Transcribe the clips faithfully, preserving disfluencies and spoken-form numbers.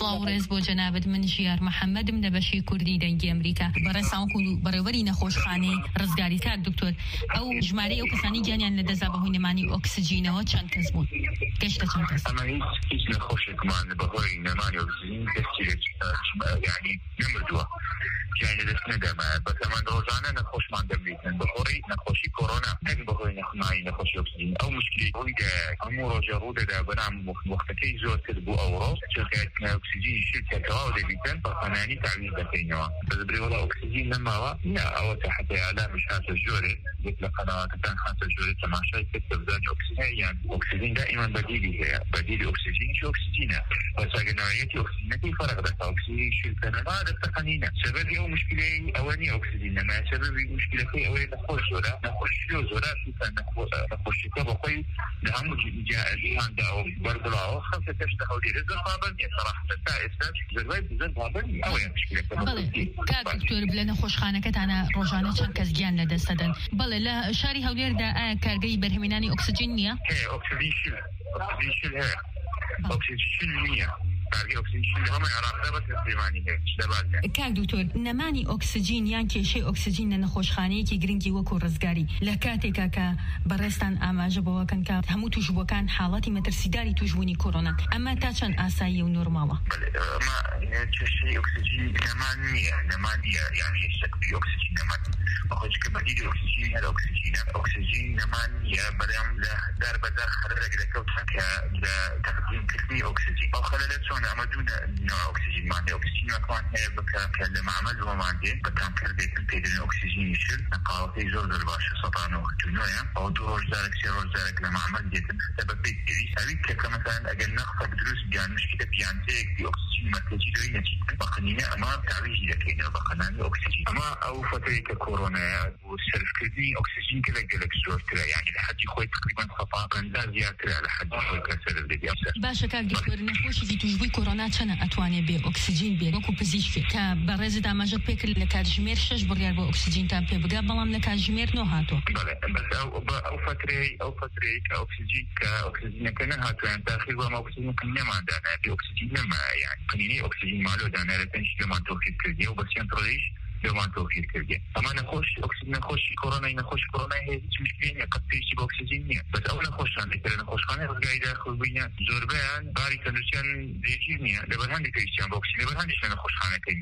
سلاورز بۆ جەنابەت من ژیار محەممەدم لە بەشی کوردی دەنگی ئەمریکا بەڕێساوک و بەڕێوەری نەخۆشخانەی ڕزگاری کاک دکتۆر ئەو ژمارەی ئەو کەسانی گیانیان لە دەزا بەهۆی نەمانی ئۆکسجینەوە چەند کەس بوون گەشتە چەند کەس ئەمە هیچ نەخۆشێکمان بەهۆی نەمانی ئۆکسجین دەستی یعنی نەمردووە جای لەدەست نەدەما بەس ئەمان ڕۆژانە نەخۆشمان دەبێتن بەهۆی نەخۆشی کۆرۆنا نەک بەهۆی نەخمایی نەخۆشی ئۆکسجین ئەو مشکلی ڕووی هەموو ڕۆژە ڕوو دەدا بەنام وەختەکەی زۆرتر بوو ئەو ڕۆژ چێخەتنە ئۆکسجینی شرکە تەواو دەبیتن بەخەنانی تعویز دەکەینەوە بەزبرێ وەڵا ئۆکسجین نەماوە نه ئەوە تا حتى ئالامش هاتە ژۆرێ یەک لە قەناواتەکان هاتە ژۆرێ تەماشای کرد کە بزانانی ئۆکسجین یان ئۆکسجین دائیما بەدیلی هەیە بەدیلی ئۆکسجینیش ئۆکسجینە بەس ئەگەر نوعیەتی ئۆکسجینەکەی فەرق دەکات ئۆکسجینی شرکە نەما دەستەقەنینە سبەبی ئەو مشکلەی ئەوە نیە ئۆکسجین نەما سبەبی مشکلەکەی ئەوەیە نەخۆش زۆرە نەخۆشی زۆرە نەخۆشیەکە بەخۆی لە هەموو جیهاندا ئەو بەرگڵاوە خەڵکە تەشتە هەولێرە زۆر بابەر نیە سەراحەتەن تا ئێستا زۆربەی زۆر بابەر نیە ئەوەیە مشکلەکە کاک دکتۆر لە نەخۆشخانەکەتانە ڕۆژانە چەند کەس گیان لەدەست دەدەن بەڵێ لە شاری هەولێردا ئایا کارگەری بەرهەمهێنانی ئۆکسجین نییە؟ هەیە ئۆکسجین شل ئۆکسجین شل هەیە ئۆکسجین شل نییە کارگەری ئۆکسجین شل لە هەمووی عێراقدا بەس سلێمانی هەیە دەباتە کاک دکتۆر نەمانی ئۆکسجین یان کێشەی ئۆکسجین لە نەخۆشخانەیەکی گرنگی وەکو ڕزگاری لە کاتێکا کە بەڕێستان ئاماژە بەوەکەن کە هەموو توشبووەکان حاڵەتی مەترسیداری توشبوونی کۆرۆنا ئەمە تا چەند ئاساییە و نۆرماڵە؟ ئەمە کێشەی ئۆکسجین نەمان نییە نەمان نییە یعنی شەکلی ئۆکسجین نەمان بەخۆی کە بەدیلی ئۆکسجین هەر ئۆکسجینە ئۆکسجین نەمان نییە بەڵام لە دار بەدار خەلەلێک دەکەوتە کە لە تەقدیمکردنی ئۆکسجین ئەو خەلەلە چۆنە ئەمە دوو نوع ئۆکسجینمان هەیە ئۆکسجینەکان هەیە بکە کە لە معمەل وەمان دێن بە تانکەردێکن پێدرێن ئۆکسجینی شل نەقاوەکەی زۆر زۆر باشە سەد و نۆ نۆیە ئەو دوو ڕۆژدارێک سێ ڕۆژدارێک لە معمەل دێتن حتە بە پێی پێویست ئەوی کە کە مەسەلەن ئەگەر نەخفەک دروست بیان مشکلە پیانتەیەکی ئۆکسجین مەرکەزی دوی نەچیتن بەقنینە ئەمە تعویزی دەکەینەوە بە قەنانی ئۆکسجین ئەمە ئەو فترەی کە کۆرۆنایە بۆ سەرفکردنی ئۆکسجین گەلێک گەلێک زۆرترە یعنی لە حەدی خۆی تقریباً سەد پەنجا زیاترە لە حەدی خۆی کە سەر دەبێت باشە کاک دکتۆر نەخۆشی توشبووی کۆرۆنا چەنە ئەتوانێت بێ ئۆکسجین بێت وەکو پزیشکی کە بەڕێزت ئاماژەت پێکرد لە کاتژمێر شەش بڕیار بۆ ئۆکسجینتان پێ بگات بەڵام لە کاتژمێر نۆ هاتۆ بەس ئەو فترەی ئەو فترەی کە ئۆکسجین کە ئۆکسجینەکە نەهاتویان تاخیر وەم ئۆکسجینەکە نەماندانا بێ ئۆکسجین نەما یعنی قنینەی ئۆکسجین مالۆ دانارە تەنش لەمان تۆفیر کردیە و بەسییان ڕۆژ لەوان تۆفیر کردیە ئەمە نەخۆش ئۆکسجین نەخۆشی کۆرۆنای نەخۆشی کۆرۆنای هەیە هیچ مشکلی نیە قەت پێویستی بە ئۆکسجین نییە بەس ئەو نەخۆشان لەکە لە نەخۆشخانەی ڕزگاری داخڵبووینە زۆربەیان باری تەندروستیان جێگیر نییە لەبەر هەندێک پێویستیان بە ئۆکسجین لەبەر هەندێک لە نەخۆشخانەکەی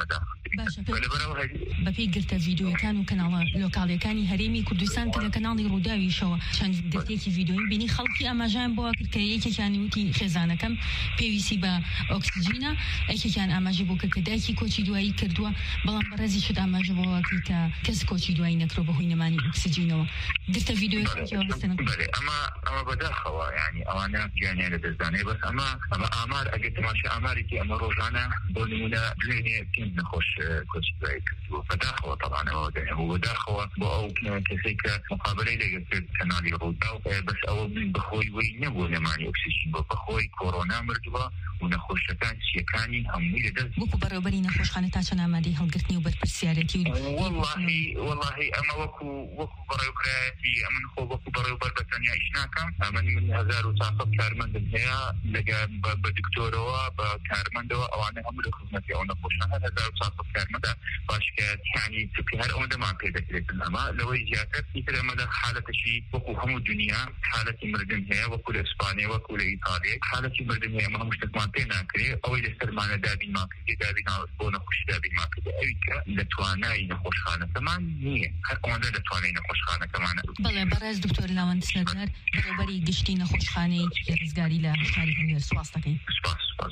مەداخڵ بەپێی گرتە ڤیدیۆیەکان و کەناڵە لۆکاڵیەکانی هەرێمی کوردستان کە لە کەناڵی ڕووداویشەوە چەند گرتێکی ڤیدیۆین بینی خەڵکی ئاماژیان بۆ کرد کە یەکێکیانی وتی خێزانەکەم پێویستی بە ئۆکسجینە یەکێکیان ئاماژی بۆ کرد کە دایکی کۆچی دوایی کردووە بەڵام بەڕێزی شت ئاماژە بۆ کرد کە کەس کۆچی دوایی نەکرۆ بەهۆی نەمانی ئۆکسجینەوە گرتە ڤیدیۆیەکەوەستن ئەمە ئەمە بەداخەوە یعنی ئەوانە گیانیان لە دەستدانەیە بەس ئەمە ئەمە ئامار ئەگەر تەماشای ئامارێکی ئەمە ڕۆژانە بۆ نمونە دوێنێ پێنج نەخۆش کۆچی دوایی کردووە بەداخەوە تەڵانەوە دەهێبوو بەداخەوە بۆ ئەو کەسێک کە مقابلەی لەگەڵ کرد کەناڵی ڕوودا و بەس ئەوە بەخۆی وەی نەبوو نەمانی ئۆکسجین بۆ بەخۆی کۆرۆنا مردووە و نەخۆشەکان سیەکانی هەمووی لەدەست وەکو بەڕێوەبەری نەخۆشخانە تا چەند ئامادەی هەڵگرتنی و بەرپرسیارەتی و والله والله ئەمە وەکو وەکو بەڕێوەبەرایەتی ئەمن خۆ وەکو بەڕێوەبەر بە تەنیا ئیش ناکەم ئەمەنی من هەزار و چوارسەد کارمەندم هەیە لەگەڵ بە دکتۆرەوە بە کارمەندەوە ئەوانە هەموو لە خزمەتی ئەو نەخۆشانە هەزار و چوارسەد کارمەندە باشکە یعنی چونکە هەر ئەوەندەمان پێ دەکرێتن ئەمە لەوەی زیاتر ئیتر ئەمە لە حالەتەشی وەکو هەموو دنیا حالەتی مردن هەیە وەکو لە ئیسپانیا وەکو لە ئیتالیا حالەتی مردن هەیە ئەمە هەموو شتێکمان پێ ناکرێت ئەوەی لەسەرمانە دابینمان کردی دابین بۆ نەخۆشی دابینمان کردی ئەوی کە لە توانای نەخۆشخانەکەمان نییە هەر ئەوەندە لە توانای نەخۆشخانەکەمانە بەڵێ بەڕێز دکتۆر لاوەند سنەدار بەڕێوەبەری گشتی نەخۆشخانەی ڕزگاری لە شاری هەولێر سوپاس دەکەین سوپاس سوپاس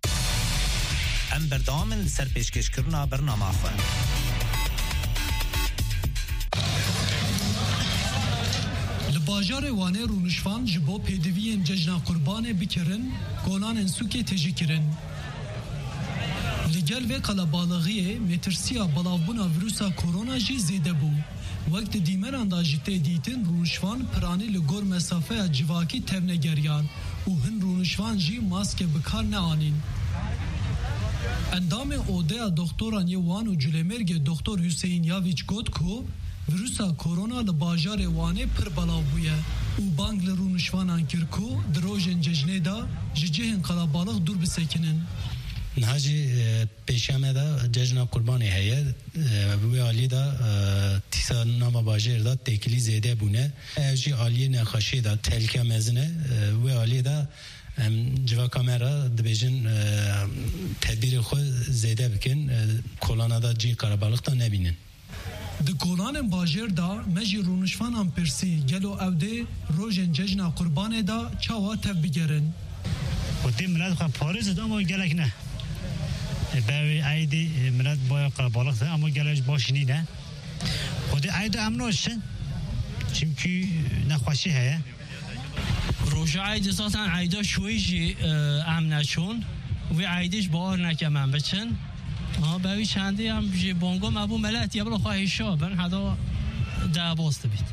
ئەم بەردەوامن لەسەر پێشکەشکردنا بەرنامەخۆ باjarê Wanê rûnişvan ji bo pêdiviyên cejna Qurbanê bikirin, golanên Sûkê têjî kirin. Li gel vê qelebalixiyê mêtirsiya belavbûna vîrusa korona jî zêde bû. Wek di dîmeran da jî tê dîtin rûnişvan piranî li gor mesafeya civakî tevne geriyan û hin rûnişvan jî maske bikar neanîn. Endamê odeya doktoran yê Wan û Culêmêrgê Doktor Hüseyin Yaviç got ku vîrusa korona li bajarê Wanê pir belav bûye û bang li rûnişvanan kir ku di rojên cejnê da ji cihên qelebalix dûr bisekinin. نهاجی پیشامه دا جشن قربانی هیه و عالی دا تیسا نام باجر دا تکلی زیده بونه اجی عالی نخاشی دا تلکه مزنه و عالی دا جوا کامرا دبیجن تدبیر خود زیده بکن کلانا دا جی قربالغ دا نبینن د کولان باجر دا مجی رونشفان ام پرسی گلو اوده روژن ججنا قربان دا چاوا تف بگرن و دی ملاد خواه پاریز دا اما گلک نه باوی عیدی ملاد باید قربالغ دا اما گلک باشنی نه و دی عید امناشن چمکی نخواشی هیا روژه عید ذاتا عیدا شویجی امنشون و عیدش بار نکمن بچن ها باوی چنده هم جی بانگو مبو ملت یا بلا خواهی شابن حدا ده باست بید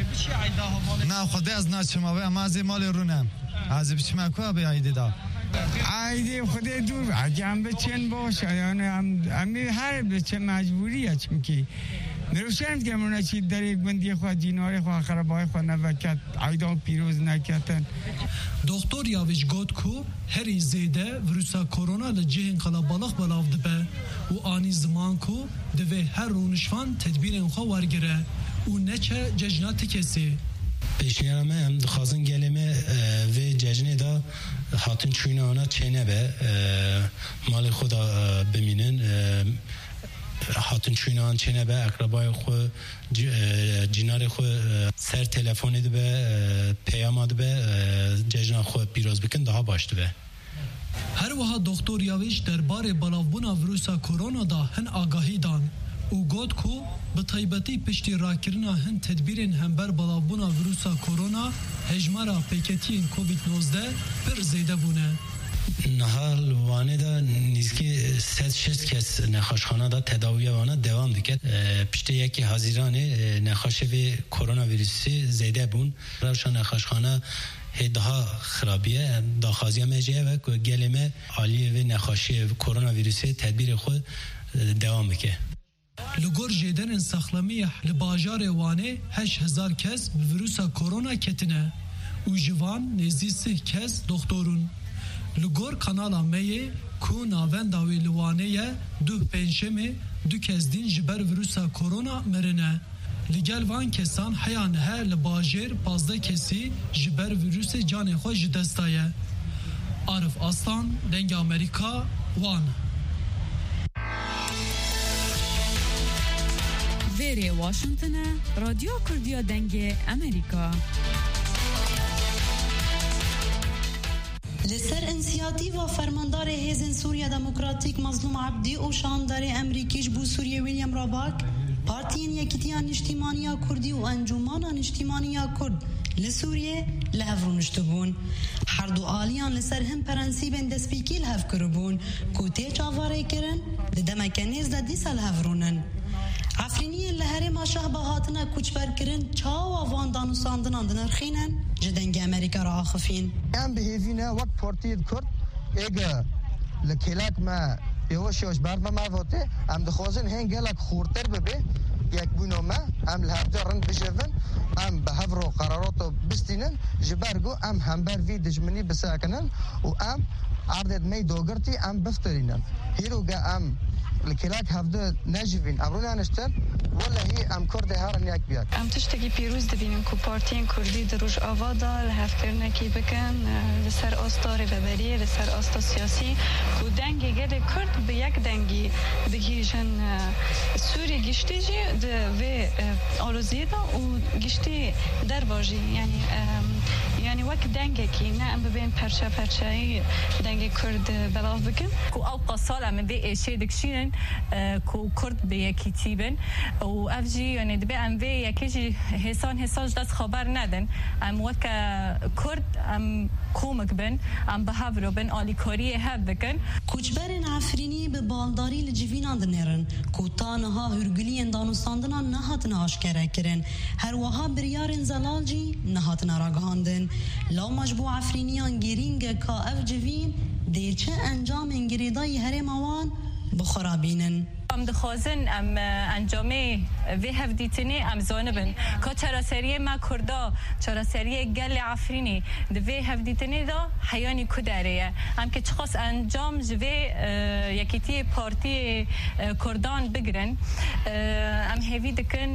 نه خود از ناچماوی اما از مال رونم از بچه مکوه بی عیده دا عیده خود دور اگه هم بچن باشه یعنی هم هر بچه مجبوریه چمکی نروشند که منو چی در یک بندی خواه جیناری خواه خرابای خواه نوکت عیده پیروز نکتن دکتر یاویش گوت کو هری زیده ویروسا کرونا لجهن قلابالغ بلاو دبه و آنی زمان کو دوه هر رونشفان تدبیر خواه ورگره و نچه ججنات کسی پیشنیارمه هم دخوازن گلمه و ججنه دا حاتن چوینه آنا چینه به مال خدا بمینن حاتن چوینه آن چینه به اقربای خو جینار خو سر تلفونی ده به پیام ده به ججنا خو پیروز بکن ده ها باشده به هر وها دکتر یاویش درباره بلاوبونا ویروسا کرونا دا هن آگاهی دان او گوت کو به طیبتی پشتی راکرنا هن تدبیرین همبر بلاوبونا ویروسا کرونا هجمارا پیکتین کووید نوزده پر زیده بونه نهال وانه دا نیزکی ست شست کس نخاشخانه دا تداوی وانه دوام دکت پشت یکی حاضرانه نخاشه و کرونا ویروسی زیده بون روشان نخاشخانه هدها خرابیه داخازی مجیه و گلمه عالیه و نخاشی و کرونا ویروسی تدبیر خود دوام بکه لگور جیدن انساخلامی لباجار وانه هش هزار کس به ویروسا کرونا کتنه و جوان نزدی سه کس دکترون لگور کانالا میه کو ناوند داوی لوانه دو پنجمه دو کس دین جبر ویروسا کرونا مرنه لگل وان کسان حیان ها لباجر پازده کسی جبر ویروس جان خوش دستایه عارف آستان دنگ امریکا وان ویری واشنطن رادیو کردیا دنگ امریکا لسر انسیاتی و فرماندار هیزن سوریا دموکراتیک مظلوم عبدی و شاندار امریکیش بو سوریه ویلیام راباک پارتین یکیتیان اجتماعی کردی و انجمان اجتماعی کرد لسوریه لهفرونشتو بون هر دو آلیان لسر هم پرنسیبن دسپیکی لهف کربون کوتی چاواره کرن دمکنیز دا دیسا لهفرونن عفرینی لهره ما شهبه هاتنا کوچبر کرن چاو آوان دانو ساندنان دنرخینن جدنگ امریکا را آخفین ام بهیوینه وقت پارتید کرد اگه لکلک ما یهوش یوش برد ما وقته ام دخوازن هنگلک خورتر ببه یک بونو ما ام لحفظه رند بشفن ام به هفرو قراراتو بستینن جبرگو ام همبر وی دجمنی بساکنن و ام عردد می دوگرتی ام بفترینن هیروگا ام لکلاک هفته نجوین امرونا نشتن ولی هی ام کرده هرن یک بیاد ام تشتگی پیروز دبینیم که پارتین کردی دروش آوادا لحف کرنکی بکن لسر آستا رببری لسر آستا سیاسی و دنگی گده کرد به یک دنگی بگیشن سوری گشتی جی و آلوزی دا و گشتی در واجی یعنی یعنی وقت دنگی که نه ام ببین پرچه پرچه دنگی کرد بلاف بکن و اوقا سال ام به ایشه دکشینن کو کرد به یکی تیبن و افجی یعنی دبی ام وی یکی حسان حساج دست خبر ندن ام وقت کرد ام کومک بن ام بهافرو بن آلیکاری هب بکن کوچبرن عفرینی به بالداری لجوینان دنرن کوتانها هرگلی اندانو ساندنان نهاتن آشکره کرن هر وها بریارن زلالجی نهاتن راگهاندن لا مجبو عفرینیان گیرینگ که اف جوین دیرچه انجام انگریدای هر موان بخرابینن ام دخوازن ام انجامه وی هفدیتنی ام زانبن که چراسریه ما کردا چراسریه گل عفرینی دوی هفدیتنی دا حیانی کدریه ام که چخص انجام جوی یکیتی پارتی کردان بگرن ام هیوی دکن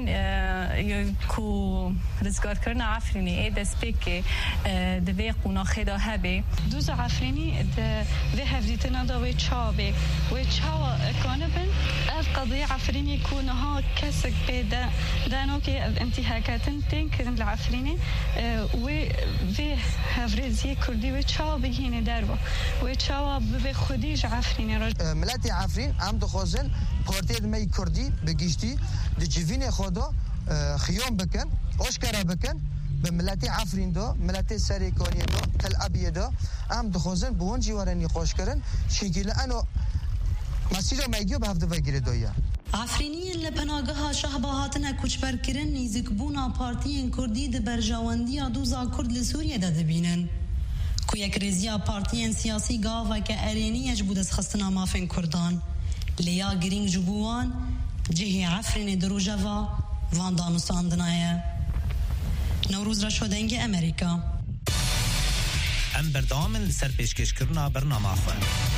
کو رزگار کردن عفرینی ای دست بکی دوی قناخه دا هبه دوز عفرینی دوی هفدیتنا دا وی چابه وی چاوا اکانبن اف قضية عفريني يكونها كسك بدا دانو كي انتهاكاتن تين كرن العفريني وفي هفريزي كردي وتشاو بهيني داربو وتشاو بخديج عفريني رجل ملاتي عفرين عم دخوزن بارتيد مي كردي بگشتي دجيفين خدا خيوم بكن اشكرا بكن بملاتي عفرين دو ملاتي سريكوني دو تل ابي دو عم دخوزن بون جوارني خوش کرن شكل انو مسیرا میگیو به هفته وگیره دویا عفرینی لپناگاه شهباهاتن کوچبر کرن نیزک بونا پارتیین کردی د برجاوندی دوزا کرد لسوریه ده دبینن کو یک رزیا پارتیین سیاسی گاوا که ارینیش بود از خستنا مافن کردان لیا گرینگ جبوان جهی عفرین دروجوا وان دانوساندنایه نوروز را شدنگ امریکا ام بردامن لسر پیشکش کرنا برنامه خواه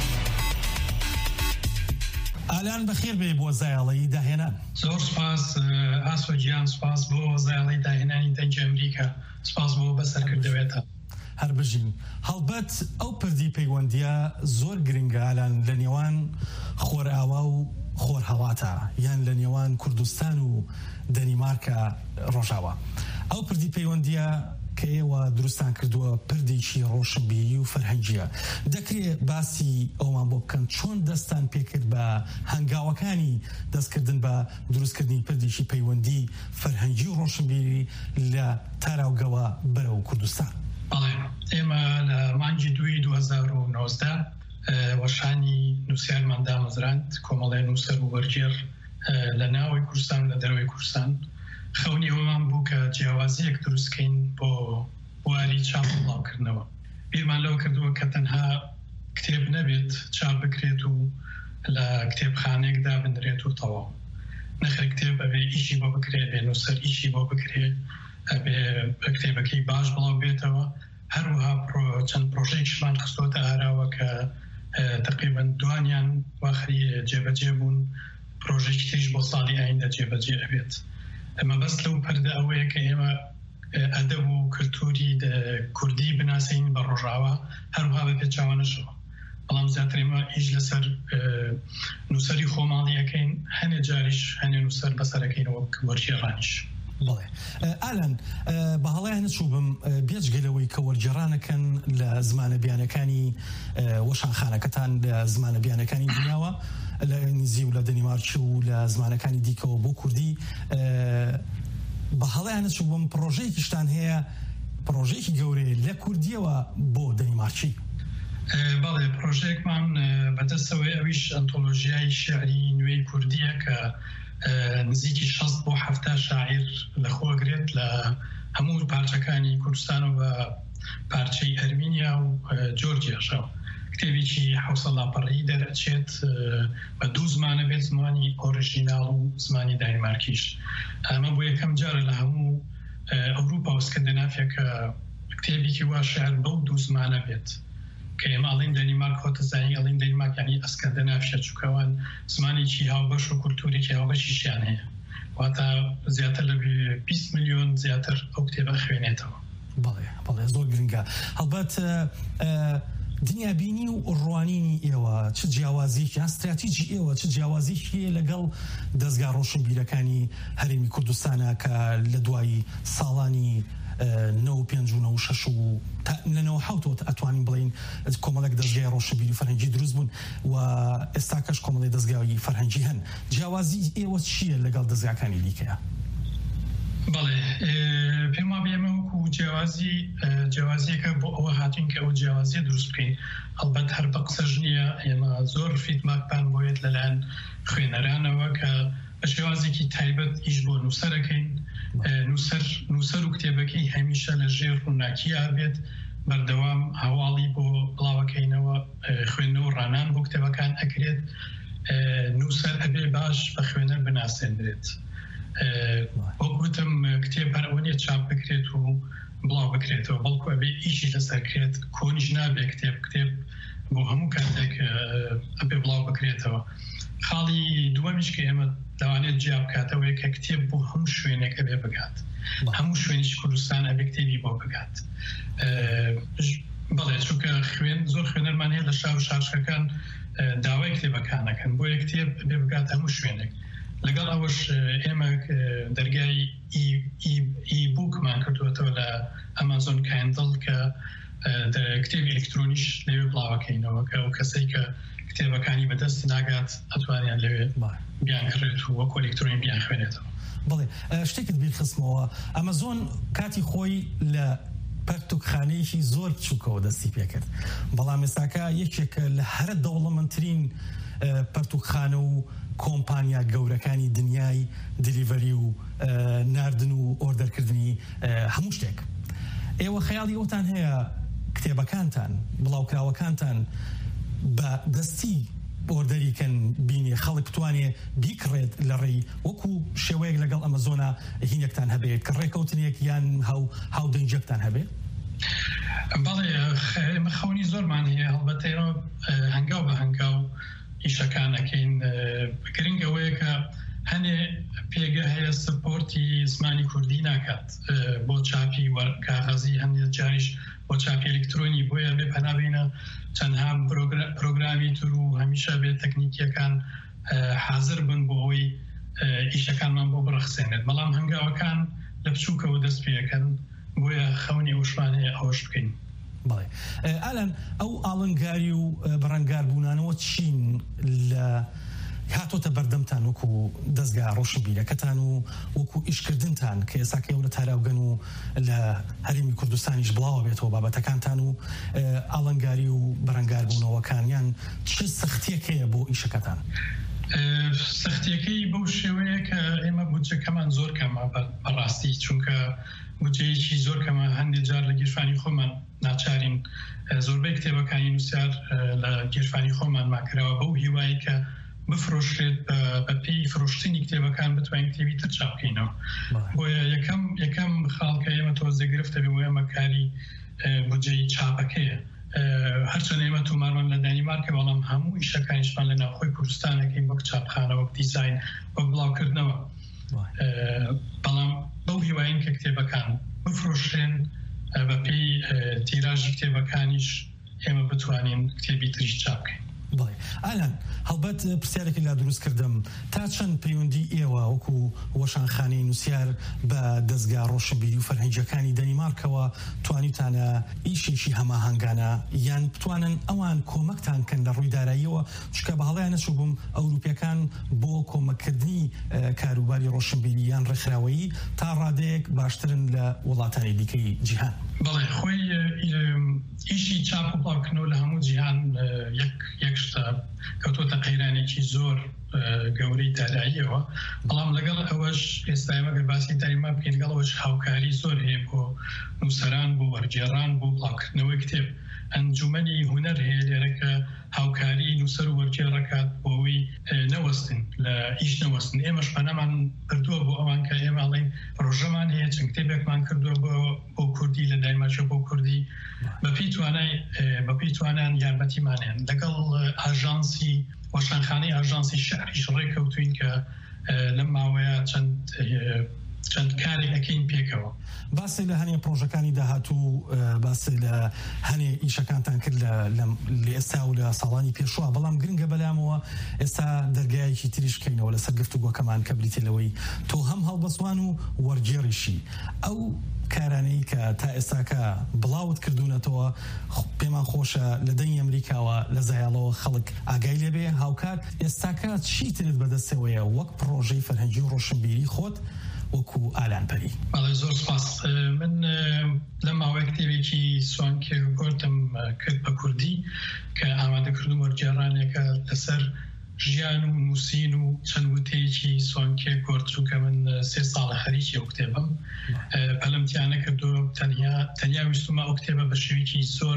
الان بخیر به بوزایلی دهنان زور سپاس آسو جیان سپاس بوزایلی دهنانی دنج امریکا سپاس بو بسر کردویتا هر بجین هلبت او پردی پیوندیا زور گرینگا الان لنیوان خور آوا و خور هواتا یان لنیوان کردستان و دنیمارکا روژاوا او پردی پیوندیا که و درستان کردووە پردێکی ڕۆشنبیری و فەرهەنگیە دەکرێت باسی ئەومان بۆ بکەن چۆن دەستان پێکرد بە هەنگاوەکانی دەستکردن بە دروستکردنی پردێکی پەیوەندی فەرهەنگی و ڕۆشنبیری لە تاراوگەوە بەرەو کوردستان. بەڵێ ئێمە لە مانگی دوی دو هەزار و نۆزدە وەشانی نووسیارمان دامەزراند کۆمەڵێ نووسەر و وەرگێڕ لە ناوەی کوردستان و لە دەروی کوردستان خەونی ئەومان بوو کە جیاوازیەک دروستکەین بۆ واری چاپ بڵاوکردنەوە بیرمان لەوە کردووە کە تەنها کتێب نەبێت چاپ بکرێت و لە کتێبخانەیەکدا بنرێت و تەواو نەخێر کتێب ئەبێ ئیشی بۆ بکرێت بێ نووسەر ئیشی بۆ بکرێت ئەبێ کتێبەکەی باش بڵاو بێتەوە هەروەها چەند پرۆژەیەکیشمان خستۆتە ئاراوە کە تقریباً دوانیان واخری جێبەجێ بوون پرۆژێکی تریش بۆ ساڵی ئایندە جێبەجێ ئەبێت ئەمە بەس لەو پەردە ئەوەیە کە ئێمە ئەدەب و کلتوری کوردی بناسەین بە ڕۆژاوە هەروها بە پێچاوانەشەوە بەڵام زیاتر ئێمە ئیش لەسەر نووسەری خۆماڵیەکەین هەنێ جاریش هەنێ نووسەر بەسەرەکەینەوە وەرگێڕانیش. بڵێ ئالان بە هەڵەیان نەچوو بم بێجگەلەوەی کە وەرگێڕانەکەن لە زمانە بیانەکانی وەشانخانەکەتان لە زمانە بیانەکانی دنیاوە لە نزی و لە دەنیمارکی و لە زمانەکانی دیکەوە بۆ کوردی بە هەڵەیان نەچوو بم پرۆژەیەکیشتان هەیە پرۆژەیەکی گەورەیە لە کوردیەوە بۆ دەنیمارکی. بەڵێ پرۆژەیەکمان بەدەستەوەی ئەویش ئەنتۆلۆژیای شێعری نوێی کوردیە کە نزیکی شەست بۆ حەفتا شاعیر لەخۆگرێت لە هەموو پارچەکانی کوردستان و بە پارچەی ئەرمینیا و جۆرجیاشەوە کتێبێکی حەوسە لاپەڕی دەرەچێت بە دوو زمانە بێت زمانی ئۆریژیناڵ و زمانی دانیمارکیش ئەمە بۆ یەکەم جارە لە هەموو ئەوروپا و سکەندینافیا کە کتێبێکی وا شێعر بەو دوو زمانە بێت کە ئێمە ئەڵین دەنیمارک خۆتە زانی ئەڵین دەنیمارک یعنی ئەسکەندینافیا چووکەوان زمانێکی هاوبەش و کولتورێکی هاوبەشیشیان هەیە واتە زیاتر لە بیست میلیۆن زیاتر ئەو کتێبە خوێنێتەوە. بەڵێ بەڵێ زۆر گرنگە هەڵبەت دنیابینی و ڕوانینی ئێوە چ جیاوازیکی یان استراتیجی ئێوە چ جیاوازیکی لەگەڵ دەستگا ڕۆشنبیرەکانی هەرێمی کوردستانە کە لە دوایی ساڵانی نەوە پێنج و نەوە شەش و لەنەوە حوتەوە ئەتوانین بڵین کۆمەڵێک دەستگای ڕۆشنبیری و فەرهەنگی دروست بوون و ئێستاکەش کۆمەڵی دەستگای فەرهەنگی هەن جیاوازی ئێوە چییە لەگەڵ دەستگاکانی دیکەیە؟ بەڵێ پێم وابێ ئێمە وەکو جیاوازی جیاوازیەکە بۆ ئەوە هاتوین کە ئەو جیاوازیە دروست بکەین هەڵبەت هەر بە قسەژ نییە ئێمە زۆر فیدباکمان بۆیێت لەلایەن خوێنەرانەوە کە بە شێوازێکی تایبەت ئیش بۆ نووسەرەکەین نووسەر و کتێبەکەی هەمیشە لە ژێر ڕووناکیە بێت بەردەوام هەواڵی بۆ بڵاوەکەینەوە خوێندنەوە ڕانان بۆ کتێبەکان ئەکرێت نووسەر ئەبێ باش بە خوێنەر بناسێنرێت وەکوتم کتێب هەرەوەنیە چاپ بکرێت و بڵاو بکرێتەوە بەڵکو ئەبێ ئیشی لەسەرکرێت کۆنیش نابێ کتێب کتێب بۆ هەموو کاتێک ئەبێ بڵاو بکرێتەوە خاڵی دووەمیش کە ئێمە دەوانێت جیا بکاتەوە کە کتێب بۆ هەموو شوێنێک ئەبێ بگات هەموو شوێنیش کوردستان ئەبێ کتێبی بۆ بگات بەڵێ چونکە خوێن زۆر خوێنەرمان هەیە لە شاو شارشەکان داوای کتێبەکانەکەن بۆ یە کتێب بێ بگات هەموو شوێنێک لەگەڵ ئەوەش ئێمە دەرگای ئی بووکمان کردوێتەوە لە ئەمازۆن کایندڵ کە کتێبی ئەلکترۆنیش لەوێ بڵاوەکەینەوە کە ئەو کەسەی کە کتێبەکانی بەدەست ناگات ئەتوانیان لەوێ بیان کڕێت و وەکو ئەلکترۆنی بیان خوێنێتەوە. بڵێ شتێکت بیر خستمەوە ئەمازۆن کاتی خۆی لە پەرتوکخانەیەکی زۆر بچووکەوە دەستی پێکرد بەڵام ئێستاکە یەکێکە لە هەرە دەوڵەمەندترین پەرتوکخانە و کۆمپانیا گەورەکانی دنیای دیلیڤەری و ناردن و ئۆردەرکردنی هەموو شتێک. ئێوە خەیاڵی ئەوتان هەیە کتێبەکانتان بڵاوکراوەکانتان بە دەستی ئۆردەریکەن بینێ خەڵک بتوانێ بیکڕێت لە ڕێی وەکو شێوەیەک لەگەڵ ئەمەزۆنە هینێکتان هەبێت کە ڕێکەوتنێک یان هاو دەنجەکتان هەبێت؟ بەڵێ ئێمە خەونی زۆرمان هەیە هەڵبەتە هەنگاو بە هەنگاو ئیشەکانەکەین گرنگەوەیە کە هەنێ پێگە هەیە سپۆرتی زمانی کوردی ناکات بۆ چاپی کاغەزی هەندێک جاریش بۆ چاپی ئەلکترۆنی بۆیە بێ پەنابێنە چەندها پرۆگرامی تر و هەمیشە بێت تەکنیکیەکان حازر بن بۆ ئەوەی ئیشەکانمان بۆ بڕەخسێنێت بەڵام هەنگاوەکان لە بچووکەوە دەست پێەکەن بۆیە خەونی وشمان هەیە ئەوەش بکەین. بڵێ ئالان ئەو ئاڵنگاری و بەڕەنگار بوونانەوە چین لە هاتۆتە بەردەمتان وەکو دەستگا ڕۆشنبیرەکەتان و وەکو ئیشکردنتان کە ئێساکە ئێوە لە تاراوگەن و لە هەرێمی کوردستانیش بڵاوە بێتەوە بابەتەکانتان و ئاڵنگاری و بەڕەنگار بوونەوەکانیان چ سەختیەک هەیە بۆ ئیشەکەتان؟ سەختیەکەی بەو شێوەیە کە ئێمە بودجەکەمان زۆر کەمە بەڕاستی چونکە بودجەیەکی زۆر کەمە هەندێک جار لە گیرفانی خۆمان ناچارین زۆربەی کتێبەکانی نووسیار لە گیرفانی خۆمان ماکراوە بەو هیوایی کە بفرۆشرێت بە پێی فرۆشتنی کتێبەکان بتوانین کتێبی تر چاپ بکەینەوە بۆیە یەکەم یەکەم خاڵکە ئێمە تۆزە گرفتە بێ ئێمە کاری بودجەی چاپەکەیە هەرچەند ئێمە تومارمان لە دانیمارکە بەڵام هەموو ئیشەکانیشمان لە ناوخۆی کوردستانەکەین وەک چاپخانە وەک دیزاین وەک بڵاوکردنەوە بەڵام بەو هیواین کە کتێبەکان بفرۆشرێن بە پێی تیراژی کتێبەکانیش ئێمە بتوانین کتێبی تریش چاپ بکەین. بڵێ ئالان هەڵبەت پرسیارێکی لا دروست کردم تا چەند پەیوەندی ئێوە وەکو وەشانخانەی نووسیار بە دەستگا ڕۆشنبیری و فەرهەنگیەکانی دەنیمارکەوە توانیتانە ئیشێکی هەماهەنگانە یان بتوانن ئەوان کۆمەکتان کەن لە ڕووی داراییەوە چکە بە هەڵەیان نەچوو بووم ئەوروپیەکان بۆ کۆمەکردنی کاروباری ڕۆشنبیری یان ڕێکخراوەیی تا ڕادەیەک باشترن لە وڵاتانی دیکەی جیهان. بەڵێ خۆی ئیشی چاپ و بڵاوکردنەوە لە هەموو جیهان یەک شتە کەوتۆتە قەیرانێکی زۆر گەورەی داراییەوە بەڵام لەگەڵ ئەوەش ئێستا ئێمە گەر باسی داریما بکەین لەگەڵ ئەوەش هاوکاری زۆر هەیە بۆ نووسەران بۆ وەرگێڕان بۆ بڵاوکردنەوەی کتێب ئەنجومەنی هونەر هەیە لێرە کە هاوکاری نووسەر و وەرگێڕەکات بۆ ئەوەی نەوەستن لە ئیش نەوەستن ئێمەش پەنەمان کردووە بۆ ئەوان کە ئێمە ئەڵێن ڕۆژەمان هەیە چەند کتێبێکمان کردووە بۆ کوردی لە دایماچە بۆ کوردی بەپی توانای بەپی توانیان یارمەتیمانیان لەگەڵ ئاژانسی وەشانخانەی ئاژانسی شەعریش ڕێکەوتوین کە لەم ماوەیە چەند چەند کارێک ئەکەین پێکەوە. باسی لە هەنێ پرۆژەکانی داهاتوو باسی لە هەنێ ئیشەکانتان کرد لە ئێستا و لە ساڵانی پێشوە بەڵام گرنگە بەلامەوە ئێستا دەرگایەکی تریش بکەینەوە لەسەر گفتوگۆکەمان کە بریتێلەوەی تۆ هەم هەڵبەسوان و وەرگێڕیشی ئەو کارانەی کە تا ئێستاکە بڵاوت کردوونەتەوە پێمان خۆشە لە دەنگی ئەمریکاوە لە زایاڵەوە خەڵک ئاگای لێبێ هاوکات ئێستاکە چیترت بەدەستەوەیە وەک پرۆژەی فەرهەنگی و ڕۆشنبیری خۆت وەکو ئالان پەری؟ بەڵێ زۆر سپاس. من لە ماوەیە کتێبێکی سوانکێگۆرتم کرد بە کوردی کە ئامادەکردن وەرگێڕانێکە لەسەر ژیان و نووسین و چەند وتەیەکی سوانکێ گۆرت چووکە من سێ ساڵە خەریکی ئەو کتێبم پەلەمتیانە کردو تەنیا ویستمە ئەو کتێبە بە شێوەیەکی زۆر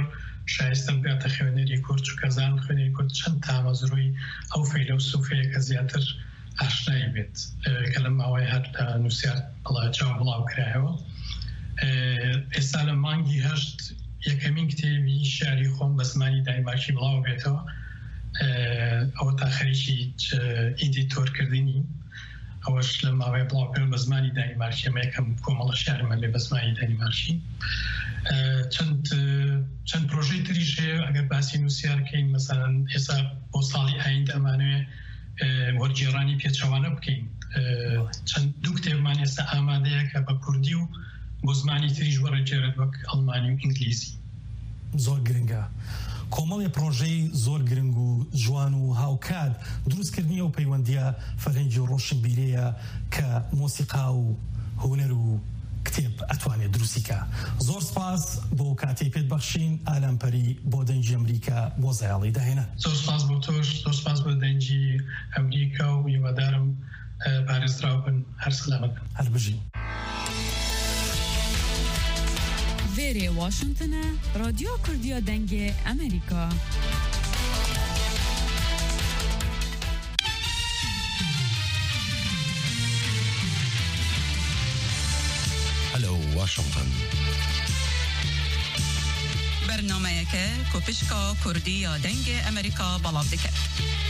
شایستە بگاتە خوێنەری کورد و کەزان خوێنەری کورد چەند تامەزروی ئەو فەیلە و سوفەیە کە زیاتر ئاشنایی بێت کە لەم ماوەی هەر لە نووسیار چاو بڵاو کرایەوە. ئێستا لە مانگی هەشت یەکەمین کتێبی شیعری خۆم بە زمانی دانیمارکی بڵاو بێتەوە. ئەوە تا خەریکی ئیدیتۆرکردنی ئەوەش لە ماوەی بڵاوکردن بە زمانی دانیمارکی ئەمە یەکەم کۆمەڵە شیعرمە بێ بە زمانی دانیمارکی. چەند چەند پرۆژەی تریش هەیە ئەگەر باسی نووسیارکەین مەسەڵەن ئێستا بۆ ساڵی ئایندە ئەمانوێ وەرگێڕانی پێچەوانە بکەین. چەند دوو کتێبمان ئێستا ئامادەیە کە بە کوردی و بۆ زمانی تریش وەڕێگێڕێت وەک ئەڵمانی و ئینگلیزی. زۆر گرنگە. کۆمەڵی پرۆژەی زۆر گرنگ و جوان و هاوکات دروستکردنی ئەو پەیوەندیە فەرهەنگی و ڕۆشنبیرەیە کە مۆسیقا و هونەر و کتێب ئەتوانێت دروستیکە. زۆر سپاس بۆ کاتێک پێت بەخشین ئالامپەری بۆ دەنگی ئەمریکا بۆ زایاڵی داهێنا. زۆر سپاس بۆ تۆش، زۆر سپاس بۆ دەنگی ئەمریکا و هیوادارم پارێزراو بن. هەر سەلامەت بن. هەر بژین. وێرێ واشنگتنە رادیۆ کوردیە دەنگێ ئەمریکا. هلو واشنطن. برنامه‌یەکە کوپشکا کوردیە دەنگێ ئەمریکا بەڵاو دەکات.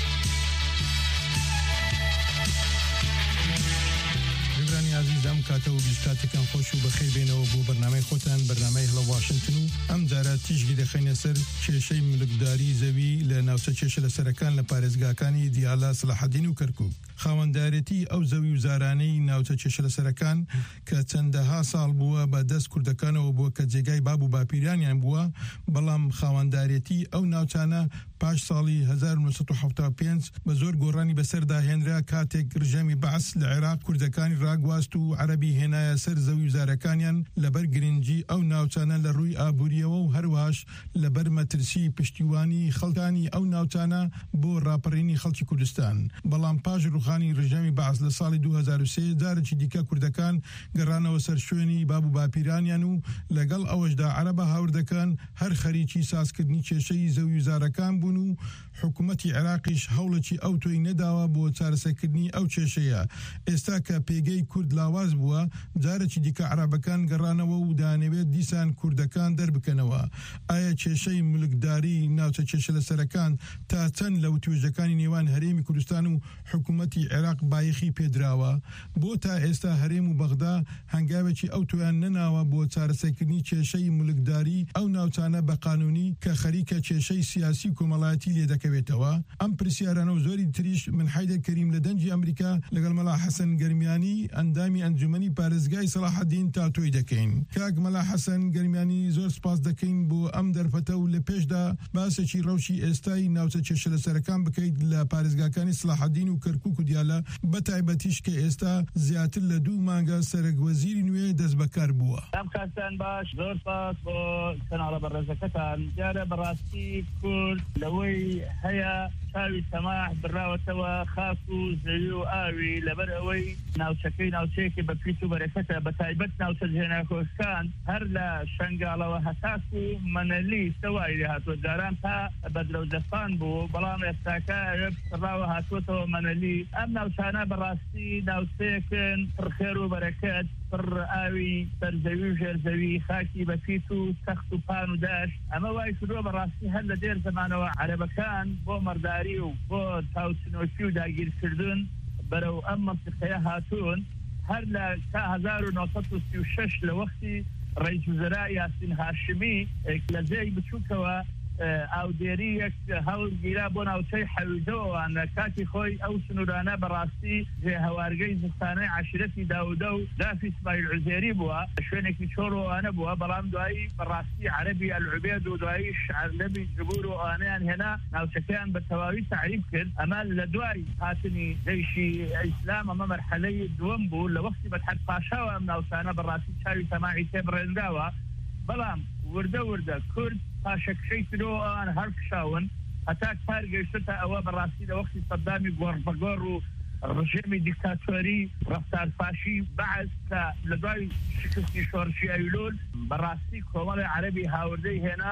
جبرانی عزیز ئەم کاتە و بیستاتەکان خۆش و بەخێر بێنەوە بۆ بەرنامەی خۆتان بەرنامەی هەڵە واشنگتن و ئەم جارە تیژگی دەخەینە سەر کێشەی ملکداری زەوی لە ناوچە کێشە لە سەرەکان لە پارێزگاکانی دیالا سەلاحەدین و کەرکووک. خاوەندارێتی ئەو زەوی و زارانەی ناوچە کێشە لە سەرەکان کە چەندەها ساڵ بووە بە دەست کوردەکانەوە بووە کە جێگای باب و باپیرانیان بووە، بەڵام خاوەندارێتی ئەو ناوچانە پاش ساڵی هەزار و نۆ سەد و حەوتا و پێنج بە زۆر گۆڕانی بەسەردا هێنرا کاتێک ڕژەمی بەعس لە عێراق کوردەکانی ڕاگواست و عەرەبی هێنایە سەر زەوی و زارەکانیان لەبەر گرنگی ئەو ناوچانە لە ڕووی ئابووریەوە و هەروەهاش لەبەر مەترسی پشتیوانی خەڵکانی ئەو ناوچانە بۆ ڕاپەڕینی خەڵکی کوردستان. بەڵام پاش ڕوخانی ڕژەمی بەعس لە ساڵی دوو هەزار و سێ جارێکی دیکە کوردەکان گەڕانەوە سەر شوێنی باب و باپیرانیان و لەگەڵ ئەوەشدا عەرەبە هاوردەکان هەر خەریکی سازکردنی کێشەی زەوی و زارەکان بوون و حکوومەتی عێراقیش هەوڵێکی ئەو تۆی نەداوە بۆ چارەسەرکردنی ئەو کێشەیە. ئێستا کە پێگەی کورد لاواز بووە جارێکی دیکە عەرەبەکان گەڕانەوە و دانەوێت دیسان کوردەکان دەربکەنەوە. ئایا کێشەی ملکداری ناوچە کێشە لە سەرەکان تا چەند لە وتوێژەکانی نێوان هەرێمی کوردستان و حکوومەتی عێراق بایەخی پێدراوە؟ بۆ تا ئێستا هەرێم و بەغدا هەنگاوێکی ئەو تۆیان نەناوە بۆ چارەسەرکردنی کێشەی ملکداری ئەو ناوچانە بە قانونی کە خەریکە کێشەی سیاسی کۆمەڵایەتی لێ دەکەوێتەوە؟ ئەم پرسیارانە و زۆری تریش من حیدەر کەریم لە دەنگی ئەمریکا لەگەڵ مەلا حەسەن گەرمیانی ئەندامی ئەنجومەنی پارێزگای سەلاحەدین تا تۆی دەکەین. کاک مەلا حەسەن گەرمیانی زۆر سپاس دەکەین بۆ ئەم دەرفەتە و لە پێشدا باسێکی ڕەوشی ئێستای ناوچە کێشە لە سەرەکان بکەیت لە پارێزگاکانی سەلاحەدین و کەرکووک و دیالە، بەتایبەتیش کە ئێستا زیاتر لە دوو مانگە سەرۆکوەزیری نوێ دەست بەکار بووە. ئەم کاتتان باش، زۆر سپاس بۆ کەناڵە بەڕێزەکەتان. دیارە بەڕاستی کورد لەوەی هەیە چاوی سەماح بڕاوەتەوە خاک و زەوی و ئاوی لەبەر ئەوەی ناوچەکەی ناوچەیەکی بە پیس و بەرەکەتە، بە تایبەت ناوچە جێناکۆستان هەر لە شنگاڵەوە هەساس و مەنەلی سەوای لێ هاتووە. جاران تا بەدرەوجەستان بوو، بەڵام ئێستاکە ئەوێ ڕاوە هاتووەتەوە مەنەلی. ئەم ناوچانە بەڕاستی ناوچەیەکن پڕ خێر و بەرەکەت، پڕ ئاوی سەرزەوی و ژێرزەوی، خاکی بە پیس و تەخت و پان و داش. ئەمە وای کردووە بەڕاستی هەر لە دێر زەمانەوە عەرەبەکان بۆ مەرداری و بۆ تاوچنۆکی و داگیرکردن بەرەو ئەم مەنتیقەیە هاتوون. هەر لە تا هەزار و نۆ سەد و سی و شەش لە وەختی ڕئیس وزەرای یاسین هاشمی لە جێی بچووکەوە ئاودێری یەک هەڵگیرا بۆ ناوچەی حەویدەوەوان لە کاتی خۆی ئەو سنوورانە بەڕاستی جێ هەوارگەی زستانەی عاشرەتی داودە و دافی ئیسماعیل عوزێری بووە، شوێنێکی چۆڕەوانە بووە. بەڵام دوایی بەڕاستی عەرەبی ئەلعوبێد و دواییش عەرەبی جبور و ئەوانەیان هێنا ناوچەکەیان بە تەواوی تعریف کرد. ئەمە لە دوای هاتنی جەیشی ئیسلام ئەمە مەرحەلەی دووەم بوو. لە وەختی مەدحەت پاشاوە ئەم ناوچانە بەڕاستی چاوی سەماعی تێبڕێنداوە. بەڵام وردە وردە کورد پاشەکشەی ترۆوان هەرفشاون هەتا کار گەیشتە ئەوە بەڕاستی لە وەختی سەدامی گۆڕبەگۆڕ و ڕژێمی دیکتاتۆری ڕەفتارفاشی بەعز کە لە دوای شکستی شۆڕشی ئەویلول بەڕاستی کۆمەڵی عەرەبی هاوردەی هێنا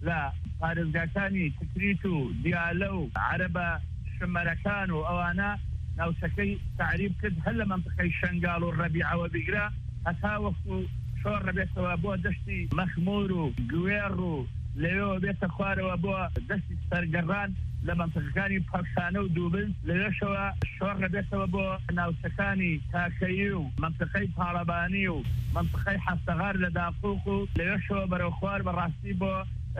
لا پارێزگاکانی تکریت و دیالە و عەرەبە شمەرەکان و ئەوانە ناوچەکەی تعریب کرد هەر لە منطقەی شەنگاڵ و ڕەبیعەوە بیگرا هەتا وەکو شۆڕ ڕەبێتەوە بۆ دەشتی مەخمور و گوێڕ و لەوێەوە بێتە خوارەوە بۆ دەستی سەرگەڕان لە منطقەکانی پاکستانە و دووبل لەوێشەوە شۆڕ ڕەبێتەوە بۆ ناوچەکانی تاکەیی و منطقەی پاڵەبانی و منطقەی حەفتەغار لە داقوق و لەوێشەوە بەرەو خوار بەڕاستی بۆ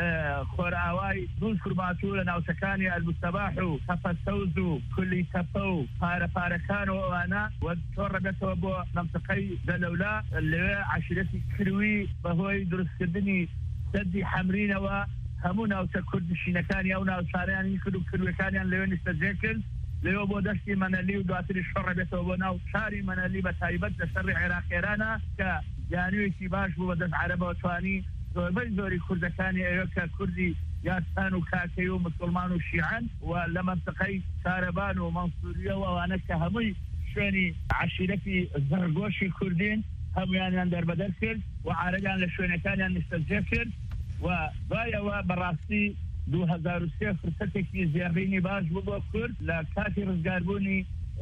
خۆرئاوای دوو فرماتوو لە ناوچەکانی ئەلبوسەباح و تەفەسەوز و کولی تەپە و پارەپارەکان و ئەوانە وە چۆڕ ڕەبێتەوە بۆ منطقەی دەلەولا لەوێ عەشیرەتی کروی بەهۆی دروستکردنی سەدی حەمرینەوە هەموو ناوچە کوردنشینەکانی ئەو ناوچارەیانی کرد و کروەکانیان لەوێ نیشتەجێ کرد لەوێ بۆ دەشتی مەنەلی و دواتری شۆڕ ڕەبێتەوە بۆ ناو شاری مەنەلی بە تایبەت لە شەڕی عێراقێرانە کە جانوێکی باش بوو بە دەست عەرەبەوە توانی زۆربەی زۆری کوردەکانی ئێوە کە کوردی یاسان و کاکەی و مسلمان و شیعان و لە منطقەی سارەبان و مەنسووریە و ئەوانە کە هەمووی شوێنی عەشیرەتی زەرگۆشی کوردین هەمویانیان دەربەدەر کرد و عارەگان لە شوێنەکانیان نیشتەجێ کرد و دوایەوە بەڕاستی دوو هەزار و سێ فرسەتێکی زێڕینی باش بوو بۆ کورد لە کاتی ڕزگاربوونی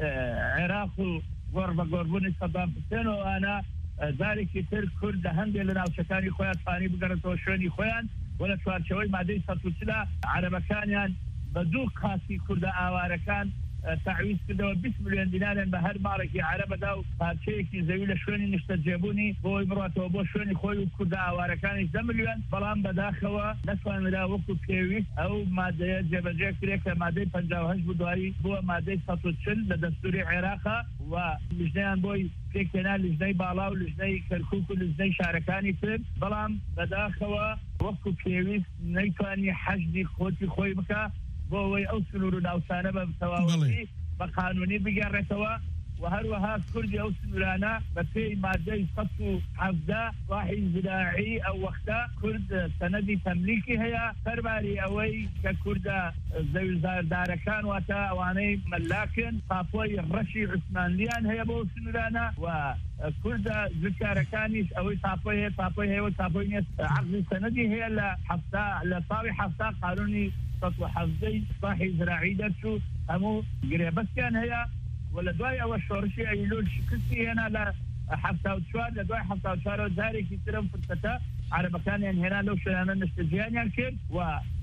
عێراق و گۆڕ بە گۆڕبوونی سەدام حوسێن و ئەوانە زارێکی تر کورد لە هەندێک لە ناوچەکانی خۆیان توانی بگەڕێتەوە شوێنی خۆیان و لە چوارچەوەی مادەی سەد و چلا عەرەبەکانیان بە دوو کاسی کوردە ئاوارەکان تعویز کردەوە بیست میلیۆن دیناریان بە هەر ماڵێکی عەرەبەدا و پارچەیەکی زەوی لە شوێنی نیشتەجێبوونی بۆی بڕاتەوە بۆ شوێنی خۆی و کوردە ئاوارەکانی دە میلیۆن بەڵام بەداخەوە نەتوانرا وەکو پێویست ئەو مادەیە جێبەجێ کرێت کە مادەی پەنجاو هەشت بوو دوایی بووە مادەی سەد و چل لە دەستوری عێراقا و لیژنەیان بۆی پێکهێنا لیژنەی باڵا و لیژنەی کەرکووک و لیژنەی شارەکانی کرد بەڵام بەداخەوە وەکو پێویست نەیتوانی حەشدی خۆتی خۆی بکە بۆ ئەوەی ئەو سنوور و ناوچانە بە تەواوەتی بە قانونی بگەڕێتەوە و هەروەها کوردی ئەو سنوورانە بە پێی مادەی سەد و حەڤدە ڕاحی زراعی ئەو وەختە کورد سەنەدی تەملیکی هەیە سەرباری ئەوەی کە کوردە زەویزاردارەکان واتە ئەوانەی مەلاکن پاپۆی ڕەشی عوسمانلیان هەیە بۆ سنوورانە و کوردە زکارەکانیش ئەوەی تاپۆی هەیە تاپۆی هەیە تاپۆی نیە عەقدی سەنەدی هەیە لە حەفتا لە ساڵی حەفتا قانونی سەد و حەڤدەی ئیسلاحی زراعی دەرچوو هەموو گرێبەستیان هەیە ولا دوای ئەوە شۆڕشی ئەیلول شکستی هێنا لە حەفتا و چوار لە دوای حەفتا و چوارەوە جارێکی ترم فرسەتە عەرەبەکانیان هێنا لەو شوێنانە نیشتەجێیانیان کرد و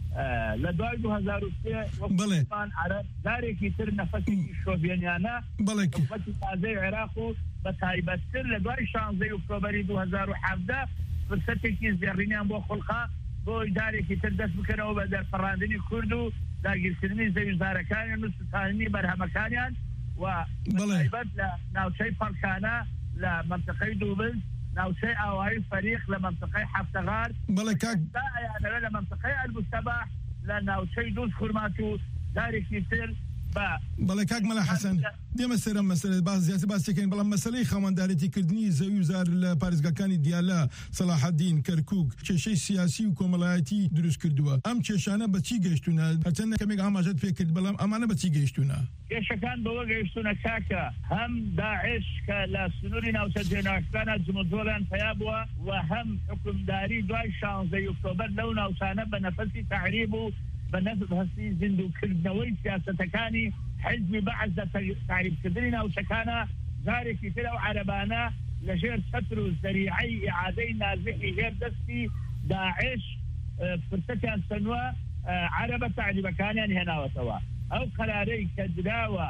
لە دوای دوو هەزار و سێ وەکومان عەرەب جارێکی تر نەفەسێکی شۆڤێنیانە نەفەسی تازەی عێراق و بە تایبەتتر لە دوای شانزەی ئۆکتۆبەری دوو هەزار و حەڤدە فرسەتێکی زێڕینیان بۆ خولقا بۆ جارێکی تر دەست بکەنەوە بە دەرفەڕاندنی کورد و داگیرکردنی زەویزارەکانیان و ستاندنی بەرهەمەکانیان و تایبەت لە ناوچەی پەڕکانە لە منطقەی دووبل ناوچەی ئاوایی فەریق لە منطقەی حەفتەغار ئەیانەوە لە منطقەی ئەلبوسەباح لە ناوچەی دووس خورمات و دارێکی تر بەڵێ کاک مەلا حەسەن دێمە سەرم مەسەلە باز زیاتر باسیەکەین بەڵام مەسەلەی خاوەندارێتیکردنی زەوی و زار لە پارێزگاکانی دیالە سەلاحەدین کەرکووک کێشەی سیاسی و کۆمەڵایەتی دروست کردووە ئەم کێشانە بەچی گەیشتونە هەرچەندە کەمێک ئاماژەت پێ کرد بەڵام ئەمانە بەچی گەیشتونە کێشەکان بەوە گەیشتونە کاکە هەم داعش کە لە سنووری ناوچە جێناکەکانە جمهوریان پیا بووە و هەم حکومداری دوای شانزەی ئۆکتۆبەر لەو ناوچانە بە نەفەسی تەحریب و بەنەفس هەستی زیندووکردنەوەی سیاسەتەکانی حزبی بەعز لە تعریبکردنی ناوچەکانە جارێکی تر ئەو عەرەبانە لەژێر سەتر و زەریعەی ئیعادەی نازحی هێر دەستی داعش فرسەتیان سەنووە عەرەبە تعریبەکانیان هێناوەتەوە ئەو قەرارەی کە دراوە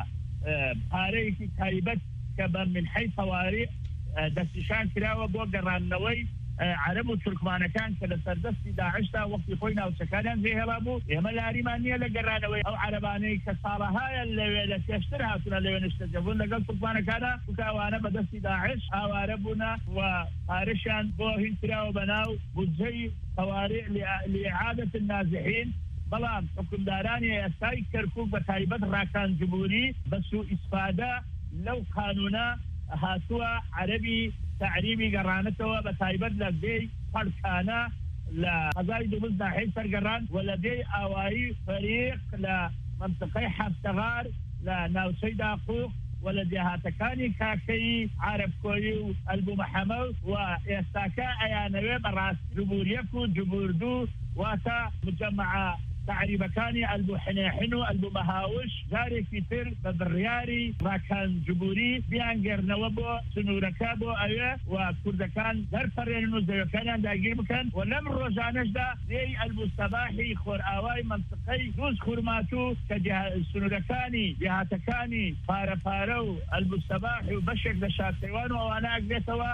پارەیەکی تایبەت کە بە منحەی تەواریخ دەستنیشان کراوە بۆ گەڕاندنەوەی عەرەب و تورکمانەکان کە لە سەردەستی داعشتا وەختی خۆی ناوچەکانیان جێهێڵا بوو ئێمە لاریمان نییە لە گەڕانەوەی ئەو عەرەبانەی کە ساڵەهایە لەوێ لە پێشتر هاتوونە لەوێ نیشتەجێبوون لەگەڵ تورکمانەکانە چونکە ئەوانە بەدەستی داعش ئاوارە بوونە و پارەشیان بۆ هینکراوە بەناو بودجەی تەواریع لإعادة النازحین بەڵام حکومدارانی ئێستای کەرکووک بە تایبەت ڕاکان جمهوری بە سوء ئیسفادە لەو قانونە هاتووە عەرەبی تعریبی گەڕانەتەوە بە تایبەت لە دێی پەرکانە لە قەزای دووبز ناحیەی سەرگەڕان و لە دێی ئاوایی فەریق لە منطقەی حەفتەغار لە ناوچەی داقوق و لە دێهاتەکانی کاکەی عارەبکۆیی و ئەلبوو مەحەمەد و ئێستاکە ئەیانەوێ بەڕاست جمهوریەک و جمهوردوو و واتا مجمع تعريبكاني البو حنيحنو البو مهاوش جاري في تر ببرياري راكان جبوري بيانجر نوبو سنوركابو ايوه وكردكان در فرينو زيوكان داقير بكان ولم روزانش دا دي البو صباحي خور آواي منطقي روز خورماتو كجه سنوركاني جهاتكاني فارا فارو البو صباحي وبشك دشاتيوانو وانا اقدتوا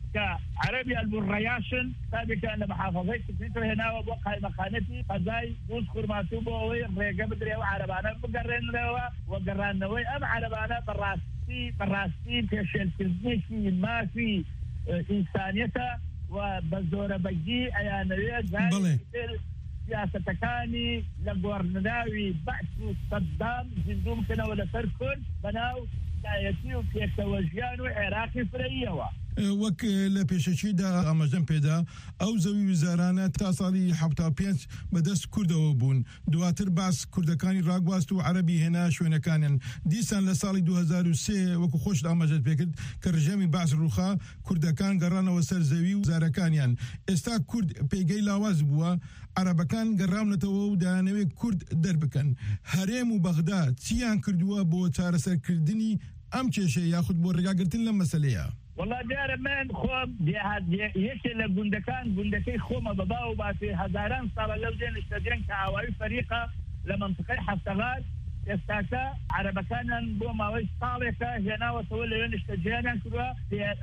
كعربي البرياشن سابقا أن محافظة تكتير هنا وبقى مخانتي قضاي دوس خرماتوبو ورقة بدري وعربانا بقرن روا وقرن نوي أم عربانا براسي براسي كشل كزنيكي ما في إنسانيته وبزورة بجي أيانوية جاي سياسة تكاني لقورناوي بعث صدام زندوم كنا ولا تركن بناو دايتي وكيكتوجيان وعراقي فريوا وەک لە پێشەکیدا ئاماژەم پێدا ئەو زەوی وزارانە تا ساڵی حەوتا پێنج بەدەست کوردەوە بوون دواتر باس کوردەکانی ڕاگواست و عەرەبی هێنا شوێنەکانن دیسان لە ساڵی دو هەزار و سێ وەکو خۆش ئاماژەت پێکرد کە ڕژەمی باس ڕووخا کوردەکان گەڕانەوە سەر زەوی وزارەکانیان ئێستا کورد پێگەی لاواز بووە عەرەبەکان گەڕاونەتەوە و دەیانەوێت کورد دەربکەن هەرێم و بەغدا چیان کردووە بۆ چارەسەرکردنی ئەم کێشە یاخود بۆ ڕێگاگرتن لەم مەسەلەیە والله ديار من خوم يشي لجندكان جندكي خوما بابا وباتي هزاران صار لو جين استدين كعواي فريقة لمنطقة حفتغال يستاكا عربكان بو ماوي صالحة هنا وتولي يون استجيانا كروا